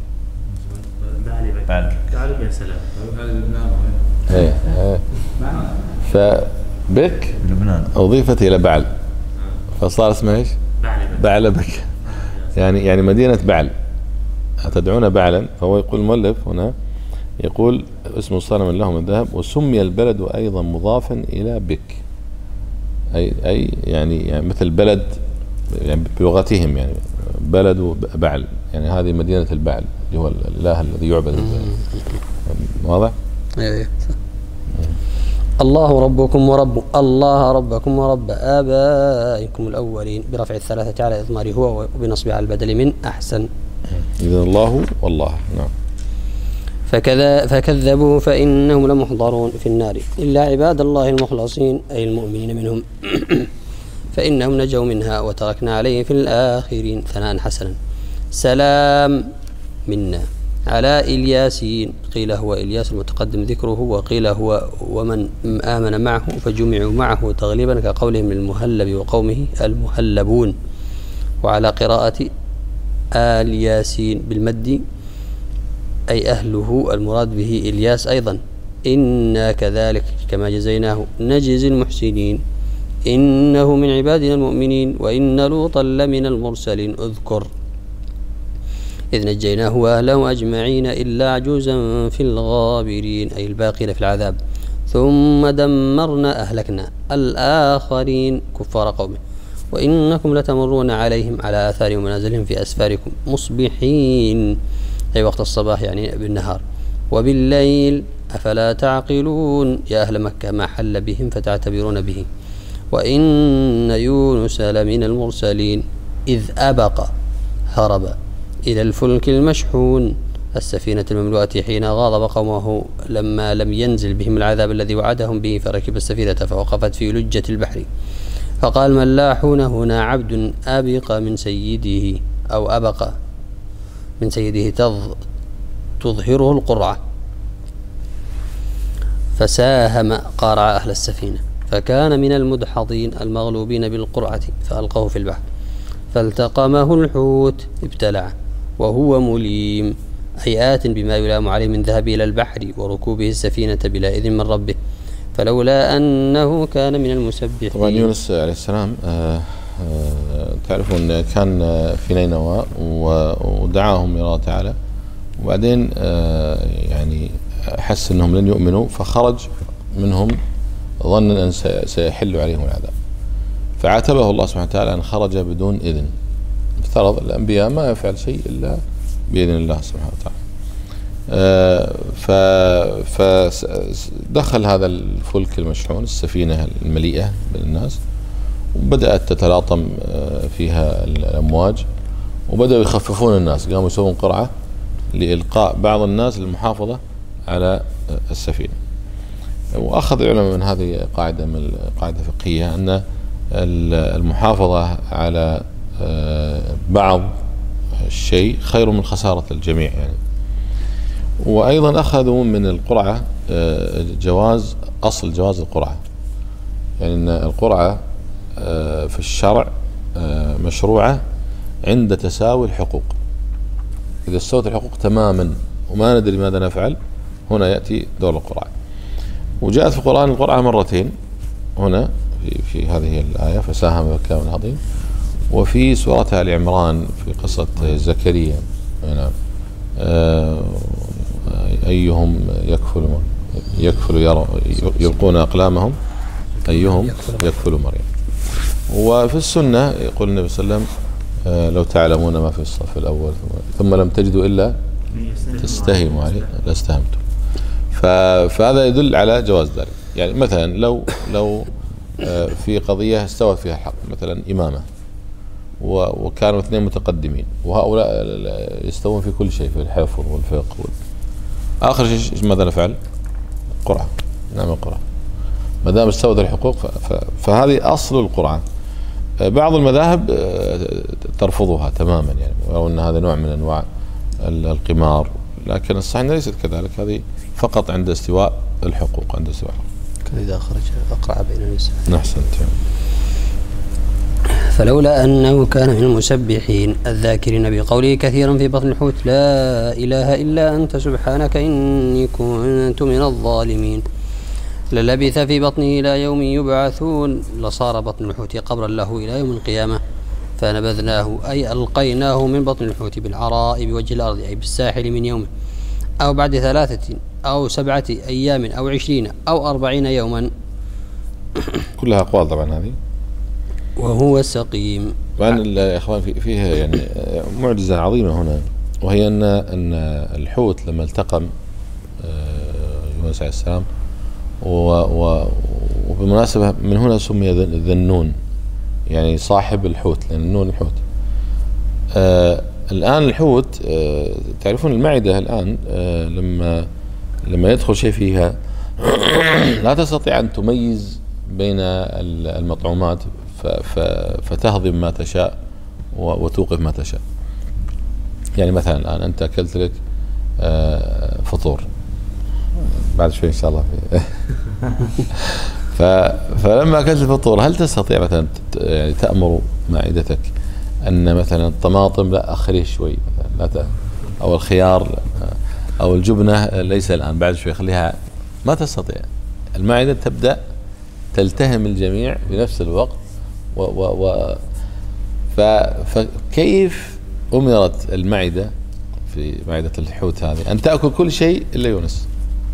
بعلب يا سلام. ايه ايه فبك أضيفت إلى بعل فصار اسمه ايش؟ بعلبك. يعني يعني مدينة بعل أتدعون بعلا. فهو يقول المؤلف هنا يقول اسم صنم له من ذهب، وسمي البلد أيضا مضافا إلى بك، أي أي يعني, يعني مثل بلد يعني بلغتهم يعني بلد بعل، يعني هذه مدينة البعل اللي هو الإله الذي يعبد. واضح؟ ايه. الله ربكم ورب الله ربكم ورب آبائكم الأولين برفع الثلاثة على إضمار هو وبنصب على البدل من أحسن. إذن الله والله. نعم. فكذا فكذبوا فإنهم لمحضرون في النار إلا عباد الله المخلصين أي المؤمنين منهم فإنهم نجوا منها وتركنا عليه في الآخرين ثناء حسنا. سلام منا على إلياسين، قيل هو إلياس المتقدم ذكره، وقيل هو ومن آمن معه فجمعوا معه تغليبا كقولهم المهلب وقومه المهلبون. وعلى قراءة آل ياسين بالمد أي أهله المراد به إلياس أيضا. إنا كذلك كما جزيناه نجزي المحسنين إنه من عبادنا المؤمنين وإن لوطا لمن المرسلين. اذكر إذ نجيناه وأهله أجمعين إلا عجوزا في الغابرين أي الباقين في العذاب. ثم دمرنا أهلكنا الآخرين كفار قومه وإنكم لتمرون عليهم على آثار منازلهم في أسفاركم مصبحين أي وقت الصباح يعني بالنهار. وبالليل أفلا تعقلون يا أهل مكة ما حل بهم فتعتبرون به. وإن يونس لمن المرسلين إذ أبق هرب إلى الفلك المشحون السفينة المملوءة حين غاضب قومه لما لم ينزل بهم العذاب الذي وعدهم به، فركب السفينة فوقفت في لجة البحر فقال ملاحون هنا عبد أبق من سيده أو أبق من سيده تظهره القرعة فساهم قارع أهل السفينة فكان من المدحضين المغلوبين بالقرعة فألقوه في البحر فالتقمه الحوت ابتلعه وهو مليم أي آت بما يلام عليه من ذهب إلى البحر وركوبه السفينة بلا إذن من ربه فلولا أنه كان من المسبحين. طبعا يونس عليه السلام آه آه تعرفون كان في نينوى ودعاهم إلى الله تعالى وبعدين آه يعني حس أنهم لن يؤمنوا فخرج منهم ظنا أن سيحل عليهم العذاب فعاتبه الله سبحانه وتعالى أن خرج بدون إذن. افترض الأنبياء ما يفعل شيء إلا بإذن الله سبحانه وتعالى. فدخل هذا الفلك المشحون السفينة المليئة بالناس وبدأت تتلاطم فيها الأمواج وبدأوا يخففون الناس، قاموا يسوون قرعة لإلقاء بعض الناس للمحافظة على السفينة. وأخذ العلماء من هذه قاعدة من قاعدة فقهية أن المحافظة على بعض الشيء خير من خسارة الجميع يعني. وأيضا أخذوا من القرعة جواز أصل جواز القرعة، يعني أن القرعة في الشرع مشروعة عند تساوي الحقوق. إذا استوت الحقوق تماما وما ندري ماذا نفعل هنا يأتي دور القرعة. وجاءت في القرآن القرعة مرتين، هنا في, في هذه الآية فساهم بكلام عظيم، وفي سورة آل عمران في قصة زكريا نعم أيهم يكفل يكفل يرى يلقون أقلامهم أيهم يكفل مريم. وفي السنة يقول النبي صلى الله عليه وسلم لو تعلمون ما في الصف الأول ثم لم تجدوا إلا تستهموا عليه لاستهمتم. فهذا يدل على جواز ذلك. يعني مثلا لو لو في قضية استوى فيها الحق مثلا إمامة وكانوا اثنين متقدمين وهؤلاء يستوون في كل شيء في الحفظ والفقه وال... آخر شيء ماذا نفعل؟ قرعة. نعم القرعة ما دام استوت الحقوق ف... ف... فهذه أصل القرعة. بعض المذاهب ترفضها تماما يعني ويرون أن هذا نوع من أنواع القمار، لكن الصحيح ليست كذلك، هذه فقط عند استواء الحقوق عند استواء الحقوق. إذا خرج أقرع بين النساء. أحسنت. فلولا أنه كان من المسبحين الذاكرين بقوله كثيرا في بطن الحوت لا إله إلا أنت سبحانك إني كنت من الظالمين للبث في بطنه إلى يوم يبعثون لصار بطن الحوت قبرا له إلى يوم القيامة فنبذناه أي ألقيناه من بطن الحوت بالعراء بوجه الأرض أي بالساحل من يوم أو بعد ثلاثة أو سبعة أيام أو عشرين أو أربعين يوما. كلها أقوال طبعا هذه. وهو سقيم. طبعا يا إخوان فيها يعني معجزة عظيمة هنا، وهي أن أن الحوت لما التقم يونس عليه السلام، وبالمناسبة من هنا سمي ذنون، يعني صاحب الحوت، لأن النون الحوت. آه الآن الحوت آه تعرفون المعدة الآن آه لما لما يدخل شيء فيها لا تستطيع أن تميز بين المطعومات فتهضم ما تشاء وتوقف ما تشاء. يعني مثلا الآن أنت أكلت لك آه فطور، بعد شوي إن شاء الله في فلما أكلت الفطور هل تستطيع مثلا يعني تأمر معدتك أن مثلا الطماطم لا أخليه شوي مثلا، لا أو الخيار أو الجبنة ليس الآن، بعد شوي خليها؟ ما تستطيع. المعدة تبدأ تلتهم الجميع في نفس الوقت. و و و فكيف أمرت المعدة في معدة الحوت هذه أن تأكل كل شيء إلا يونس؟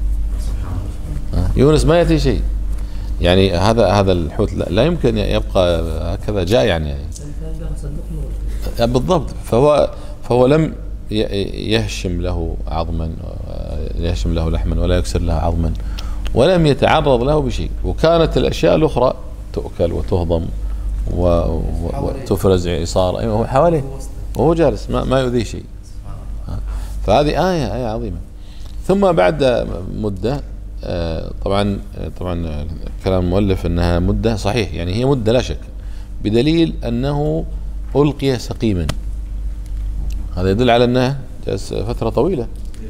يونس ما يأتي شيء، يعني هذا هذا الحوت لا يمكن يبقى هكذا جائعا يعني. بالضبط. فهو فهو لم يهشم له عظما، يهشم له لحما ولا يكسر له عظما، ولم يتعرض له بشيء. وكانت الأشياء الأخرى تؤكل وتهضم وتفرز عصار أيوه حواليه وهو جالس ما ما يؤذيه شيء. فهذه آية آية عظيمة. ثم بعد مدة طبعا طبعا كلام المؤلف أنها مدة صحيح، يعني هي مدة لا شك، بدليل أنه ألقي سقيما. هذا يدل على أنه جلس فترة طويلة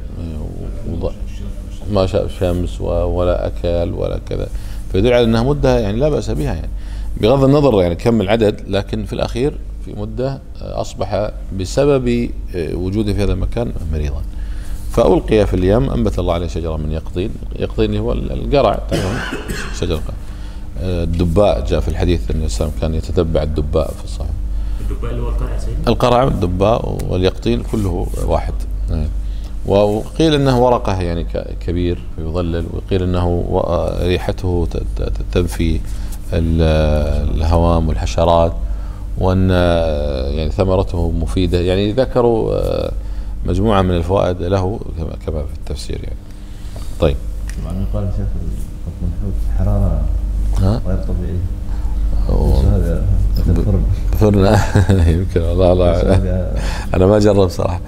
ما شاف شمس ولا أكل ولا كذا، فيدل على أنها مدة يعني لا بأس بها، يعني بغض النظر يعني كم العدد، لكن في الأخير في مدة أصبح بسبب وجوده في هذا المكان مريضا. فألقي في اليم، أنبت الله عليه شجرة من يقطين. يقطين هو القرع، تعرفون شجرة الدباء. جاء في الحديث أن الإسلام كان يتتبع الدباء في الصحيح. الدباء اللي هو القرع سيدنا؟ القرع والدباء واليقطين كله واحد. وقيل أنه ورقه يعني كبير فيظلل، وقيل أنه ريحته تنفي الهوام والحشرات، وأن يعني ثمرته مفيدة. يعني ذكروا مجموعة من الفوائد له كما في التفسير يعني. طيب طبعا يقال شيخ الحوت حرارة غير طبيعية. هذا الفرن فرن يمكن والله الله أنا ما جرب صراحة.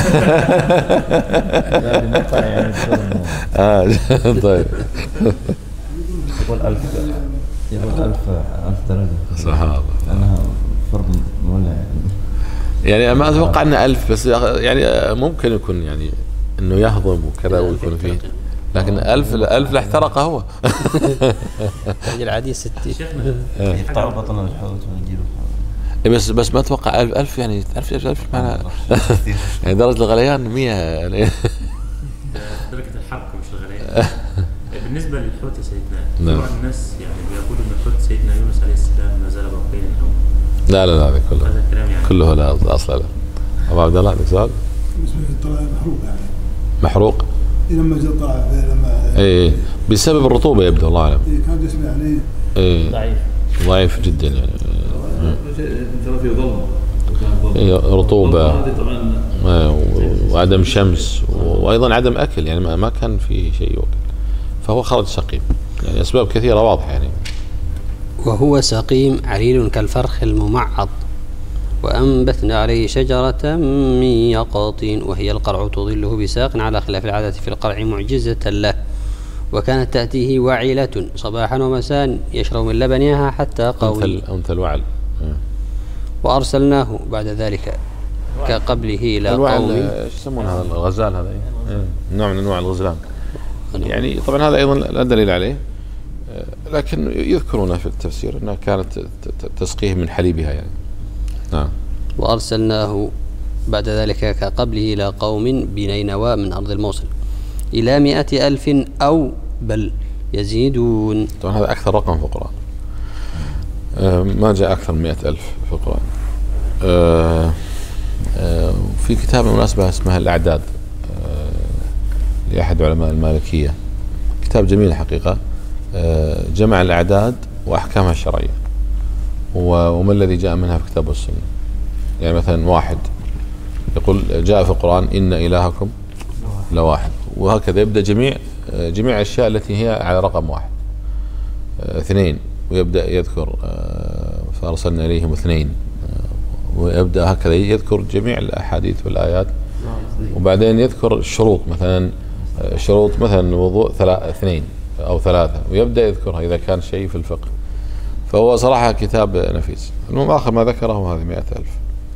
آه طيب. يقول ألف يقول ألف ألف درجة. سبحان الله. أنها فرن مولع يعني ما أتوقع أن ألف، بس يعني ممكن يكون يعني إنه يهضم وكذا ويكون فيه، لكن ألف ألف لاحترق هو. العادي ستين. يقطع بطن الحوت ونجيبه. بس بس ما أتوقع ألف ألف يعني ألف ألف معناها يعني درجة الغليان مية يعني. درجة الحرق مش الغليان. بالنسبة للحوت يا سيدنا، بعض الناس يعني بيقولوا إن الحوت سيدنا يونس عليه السلام ما زال باقيا أو لا لا لا هذا كله هذا الكلام يعني كله لا أصلا لا. أبو عبد الله عندك سؤال؟ محروق يعني محروق؟ لما جاء طلع لما إيه بسبب الرطوبة يبدو الله أعلم. إيه كان جسمه يعني إيه ضعيف ضعيف جدا يعني. ترى في ظلمة إيه رطوبة وعدم شمس وأيضا عدم أكل، يعني ما كان في شيء يؤكل، فهو خرج سقيم. يعني أسباب كثيرة واضحة يعني. وهو سقيم عليل كالفرخ الممعض. وأنبتنا عليه شجرة من يقطين وهي القرع تظله بساق، على خلاف العادة في القرع معجزة له. وكانت تأتيه وعلة صباحا ومساء يشرب من لبنها حتى قوي. أنثى الوعل. وأرسلناه بعد ذلك كقبله إلى قوم. ايش يسمون هذا الغزال؟ هذا نوع من أنواع الغزلان. يعني طبعا هذا أيضا لا دليل عليه، لكن يذكرون في التفسير أنها كانت تسقيه من حليبها يعني. نعم. وأرسلناه بعد ذلك كقبله إلى قوم بنينوى من أرض الموصل إلى مئة ألف أو بل يزيدون. طبعا هذا أكثر رقم في القرآن، ما جاء أكثر من مئة ألف في القرآن. آه آه في كتاب بالمناسبة اسمها الأعداد آه لأحد علماء المالكية، كتاب جميل حقيقة، آه جمع الأعداد وأحكامها الشرعية وما الذي جاء منها في كتاب والسنة. يعني مثلا واحد يقول جاء في القرآن إن إلهكم لواحد، وهكذا يبدأ جميع جميع الأشياء التي هي على رقم واحد. اثنين ويبدأ يذكر فأرسلنا إليهم اثنين، ويبدأ هكذا يذكر جميع الأحاديث والآيات. وبعدين يذكر الشروط، مثلا شروط مثلا الوضوء اثنين أو ثلاثة، ويبدأ يذكرها إذا كان شيء في الفقه. فهو صراحة كتاب نفيس. المهم آخر ما ذكره هذه مئة ألف،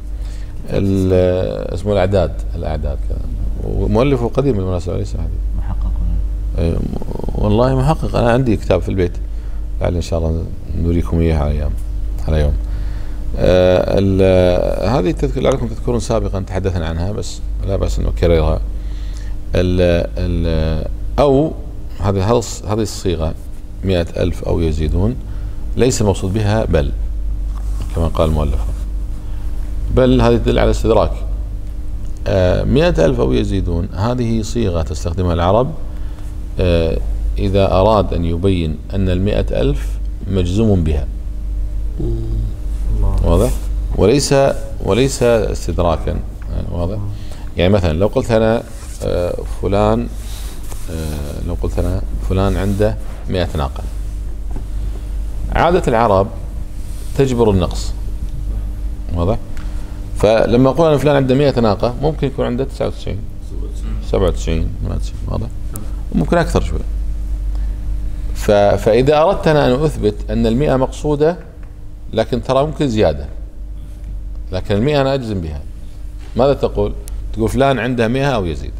اسمه الأعداد. الأعداد كذا، ومؤلفه قديم بالمناسبة ليس حديث. محقق والله محقق. أنا عندي كتاب في البيت، لعل إن شاء الله نريكم إياه على أيام على يوم. آه هذه تذكر لعلكم تذكرون سابقا تحدثنا عنها، بس لا بأس أن أكررها. أو هذه هذه الصيغة مئة ألف أو يزيدون ليس مقصود بها بل، كما قال المؤلف، بل هذه تدل على استدراك. آه مئة ألف أو يزيدون هذه صيغة تستخدمها العرب آه إذا أراد أن يبين أن المئة ألف مجزوم بها. واضح؟ وليس وليس استدراكا. واضح؟ يعني مثلا لو قلت أنا آه فلان آه لو قلت أنا فلان عنده مئة ناقة، عادة العرب تجبر النقص. واضح؟ فلما أقول أن فلان عنده مئة ناقة ممكن يكون عنده تسعة وتسعين سبعة وتسعين ثمانية وتسعين. واضح؟ وممكن أكثر شوي. فإذا أردت أنا أن أثبت أن المئة مقصودة، لكن ترى ممكن زيادة، لكن المئة أنا أجزم بها، ماذا تقول؟ تقول فلان عنده مئة أو يزيد.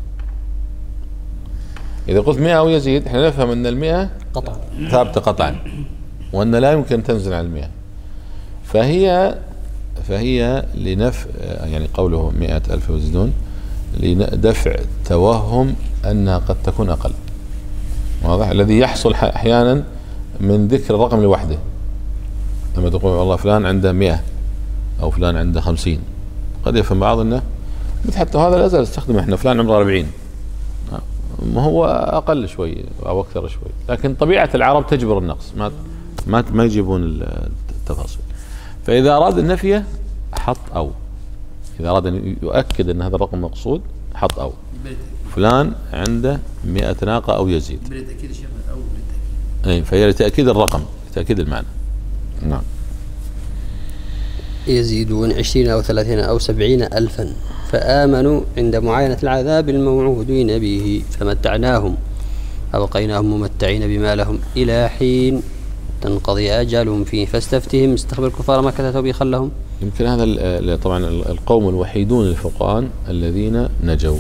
إذا قلت مئة أو يزيد احنا نفهم أن المئة قطعا ثابتة قطعا، وأن لا يمكن تنزل عن المئة. فهي فهي لنف يعني قوله مئة ألف ويزيدون لدفع توهم أنها قد تكون أقل. واضح؟ الذي يحصل أحيانا من ذكر الرقم لوحده، لما تقول والله فلان عنده مئة أو فلان عنده خمسين، قد يفهم بعض أنه حتى هذا لا زال استخدمه احنا فلان عمره أربعين، ما هو أقل شوي أو أكثر شوي، لكن طبيعة العرب تجبر النقص، ما ما ما يجيبون التفاصيل. فإذا أراد النفي حط أو، إذا أراد أن يؤكد أن هذا الرقم مقصود حط أو. فلان عنده مئة ناقة أو يزيد. بالتأكيد شيخ أو بالتأكيد. أي فهي لتأكيد الرقم، لتأكيد المعنى. نعم. يزيدون عشرين أو ثلاثين أو سبعين ألفا فآمنوا عند معاينة العذاب الموعودين به فمتعناهم أبقيناهم ممتعين بما لهم إلى حين تنقضي أجلهم فيه فاستفتهم استخبر الكفار ما كتبوا بخلهم. يمكن هذا طبعا القوم الوحيدون الفقهاء الذين نجوا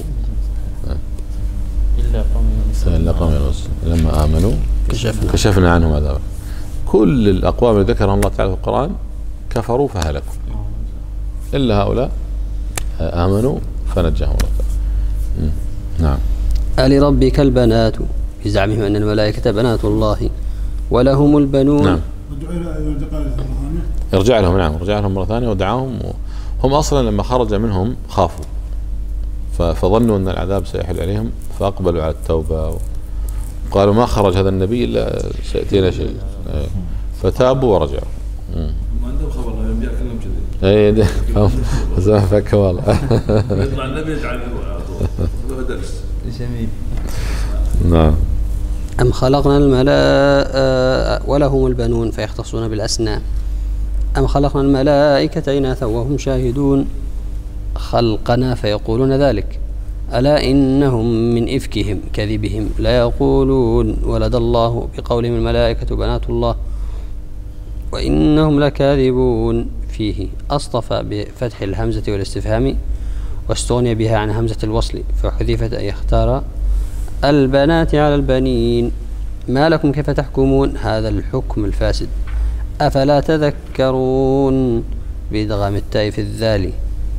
إلا قوم يونس إلا قوم يونس لما آمنوا كشفنا, كشفنا عنهم عذابا. كل الأقوام اللي ذكرها الله تعالى في القرآن كفروا فهلكوا، إلا هؤلاء آمنوا فنجاهم الله تعالى. نعم. ألربك البنات بزعمهم أن الملائكة بنات الله ولهم البنون. نعم. ارجع لهم. نعم ارجع لهم مرة ثانية ودعاهم. هم أصلا لما خرج منهم خافوا فظنوا أن العذاب سيحل عليهم فأقبلوا على التوبة وقالوا ما خرج هذا النبي إلا سيأتينا شيء، فتابوا ورجعوا. ما عندهم خبر الأنبياء كلهم كذي. اي ده زمان فك والله. يطلع النبي يجعل هو درس. جميل. نعم. أم خلقنا الملائكة ولهم البنون فيختصون بالأسنان أم خلقنا الملائكة إناثا وهم شاهدون خلقنا فيقولون ذلك ألا إنهم من إفكهم كذبهم لا يقولون ولد الله بقولهم الملائكة بنات الله وإنهم لكاذبون. فيه أصطفى بفتح الهمزة والاستفهام واستغني بها عن همزة الوصل فحذفت أن يختار البنات على البنين. ما لكم كيف تحكمون هذا الحكم الفاسد أفلا تذكرون بإدغام التاء في الذال.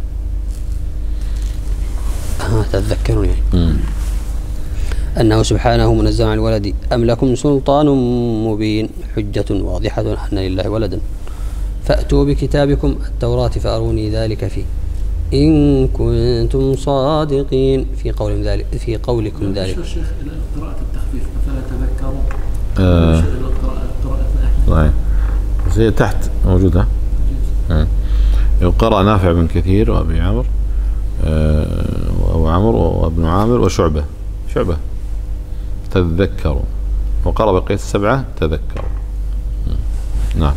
آه تذكرون يعني أنه سبحانه منزه عن الولد أم لكم سلطان مبين حجة واضحة أن لله ولدا فأتوا بكتابكم التوراة فأروني ذلك فيه إن كنتم صادقين في قول ذلك في قولكم ذلك. الشيخ إلى قراءة التخفيف أفلا تذكرون؟ آه. إلى قراءة طيب زي تحت موجودة. آه. يقرأ نافع بن كثير وأبي عمرو آه وأبو عمرو وابن عامر وشعبة شعبة تذكروا، وقرأ بقية السبعة تذكروا. نعم.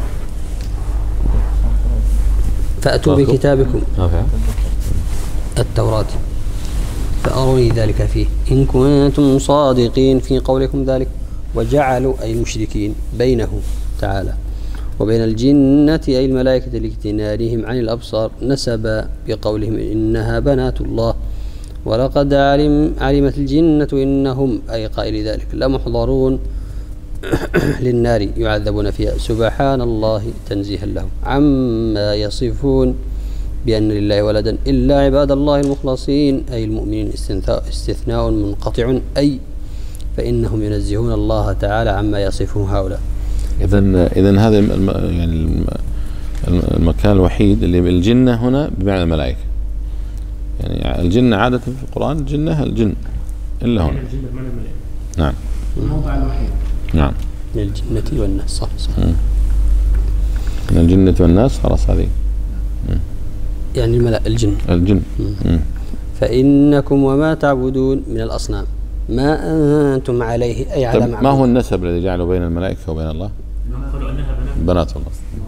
فأتوا بكتابكم نافع التوراة فأروني ذلك فيه إن كنتم صادقين في قولكم ذلك. وجعلوا أي المشركين بينه تعالى وبين الجنة أي الملائكة لاجتنانهم عن الأبصار نسبا بقولهم إنها بنات الله ولقد علم علمت الجنة إنهم أي قائل ذلك لمحضرون للنار يعذبون فيها سبحان الله تنزيها لهم عما يصفون بأن لله ولدا إلا عباد الله المخلصين أي المؤمنين استثناء منقطع أي فإنهم ينزهون الله تعالى عما يصفون هؤلاء. إذن إذن هذا الم يعني المكان الوحيد اللي الجنة هنا بمعنى الملائكة. يعني الجنة عادة في القرآن الجنة الجن إلا هنا. الجنة بمعنى الملائكة. نعم. الموضع الوحيد. نعم. من الجنة والناس صح صح. من الجنة والناس خلاص هذه. يعني الملائكة الجن. الجن. مم. فإنكم وما تعبدون من الأصنام ما أنتم عليه أي على معبود. ما هو النسب الذي جعله بين الملائكة وبين الله؟ قالوا أنها بنات الله.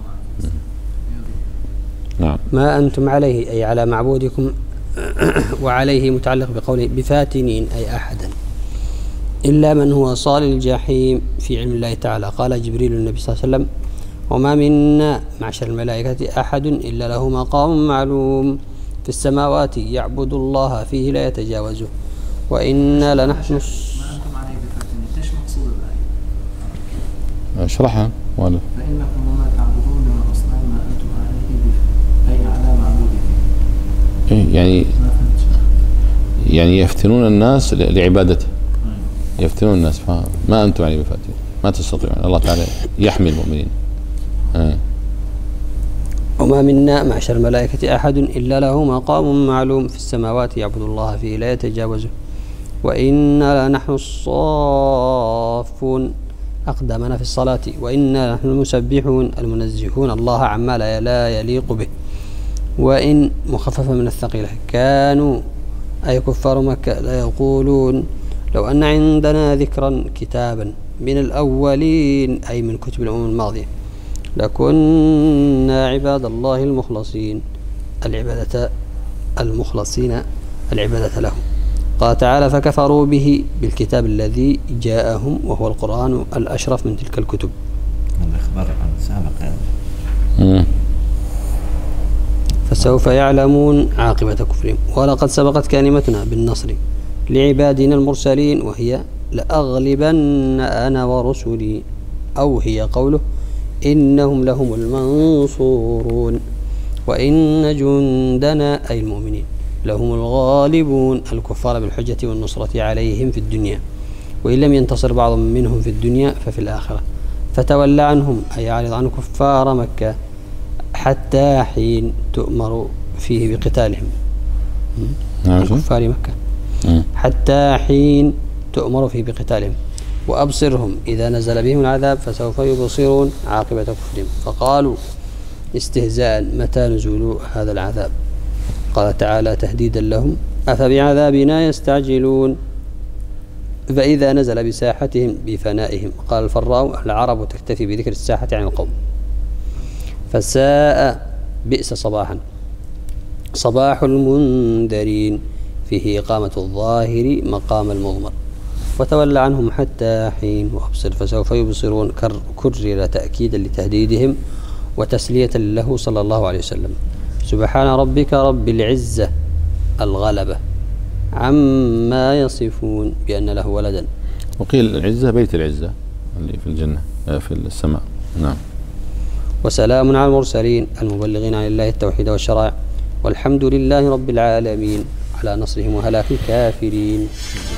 نعم. ما أنتم عليه أي على معبودكم وعليه متعلق بقوله بفاتنين أي أحدا إلا من هو صال الجحيم في علم الله تعالى. قال جبريل النبي صلى الله عليه وسلم وما منا معشر الملائكة أحد إلا له مقام معلوم في السماوات يعبد الله فيه لا يتجاوزه وإنا لنحن ما أنتم عليه بفاتنين إيش مقصود الآية؟ اشرحها مؤلف. فإنكم وما تعبدون من الأصنام ما أنتم عليه بف أي على معبودكم. يعني يعني يفتنون الناس لعبادته يفتنون الناس فما أنتم عليه بفاتنين ما تستطيعون. الله تعالى يحمي المؤمنين. آه. وما منا معشر الملائكة أحد إلا له مقام معلوم في السماوات يعبد الله فيه لا يتجاوزه وإنا لنحن الصافون أقدمنا في الصلاة وإنا نحن المسبحون المنزهون الله عما لا يليق به. وإن مخففة من الثقيلة كانوا أي كفار مكة لا يقولون لو أن عندنا ذكرا كتابا من الأولين أي من كتب الأمم الماضية لكنا عباد الله المخلصين العبادة المخلصين العبادة لهم. قال تعالى فكفروا به بالكتاب الذي جاءهم وهو القرآن الأشرف من تلك الكتب. الإخبار عن سابق يعني. فسوف يعلمون عاقبة كفرهم ولقد سبقت كلمتنا بالنصر لعبادنا المرسلين وهي لأغلبن أنا ورسلي أو هي قوله إنهم لهم المنصورون وإن جندنا أي المؤمنين لهم الغالبون الكفار بالحجة والنصرة عليهم في الدنيا وإن لم ينتصر بعض منهم في الدنيا ففي الآخرة. فتولى عنهم أي أعرض عن كفار مكة حتى حين تؤمر فيه بقتالهم كفار مكة حتى حين تؤمر فيه بقتالهم وأبصرهم إذا نزل بهم العذاب فسوف يبصرون عاقبة كفرهم. فقالوا استهزاء متى نزول هذا العذاب. قال تعالى تهديدا لهم أفبعذابنا يستعجلون فإذا نزل بساحتهم بفنائهم. قال الفراء العرب تكتفي بذكر الساحة عن القوم. فساء بئس صباحا صباح المنذرين فيه إقامة الظاهر مقام المضمر. وتولى عنهم حتى حين وأبصر فسوف يبصرون كرر تأكيدا لتهديدهم وتسلية له صلى الله عليه وسلم. سبحان ربك رب العزة الغلبة عما يصفون بأن له ولدا. وقيل العزة بيت العزة اللي في الجنة في السماء. نعم. وسلام على المرسلين المبلغين عن الله التوحيد والشرائع والحمد لله رب العالمين على نصرهم وهلاك الكافرين.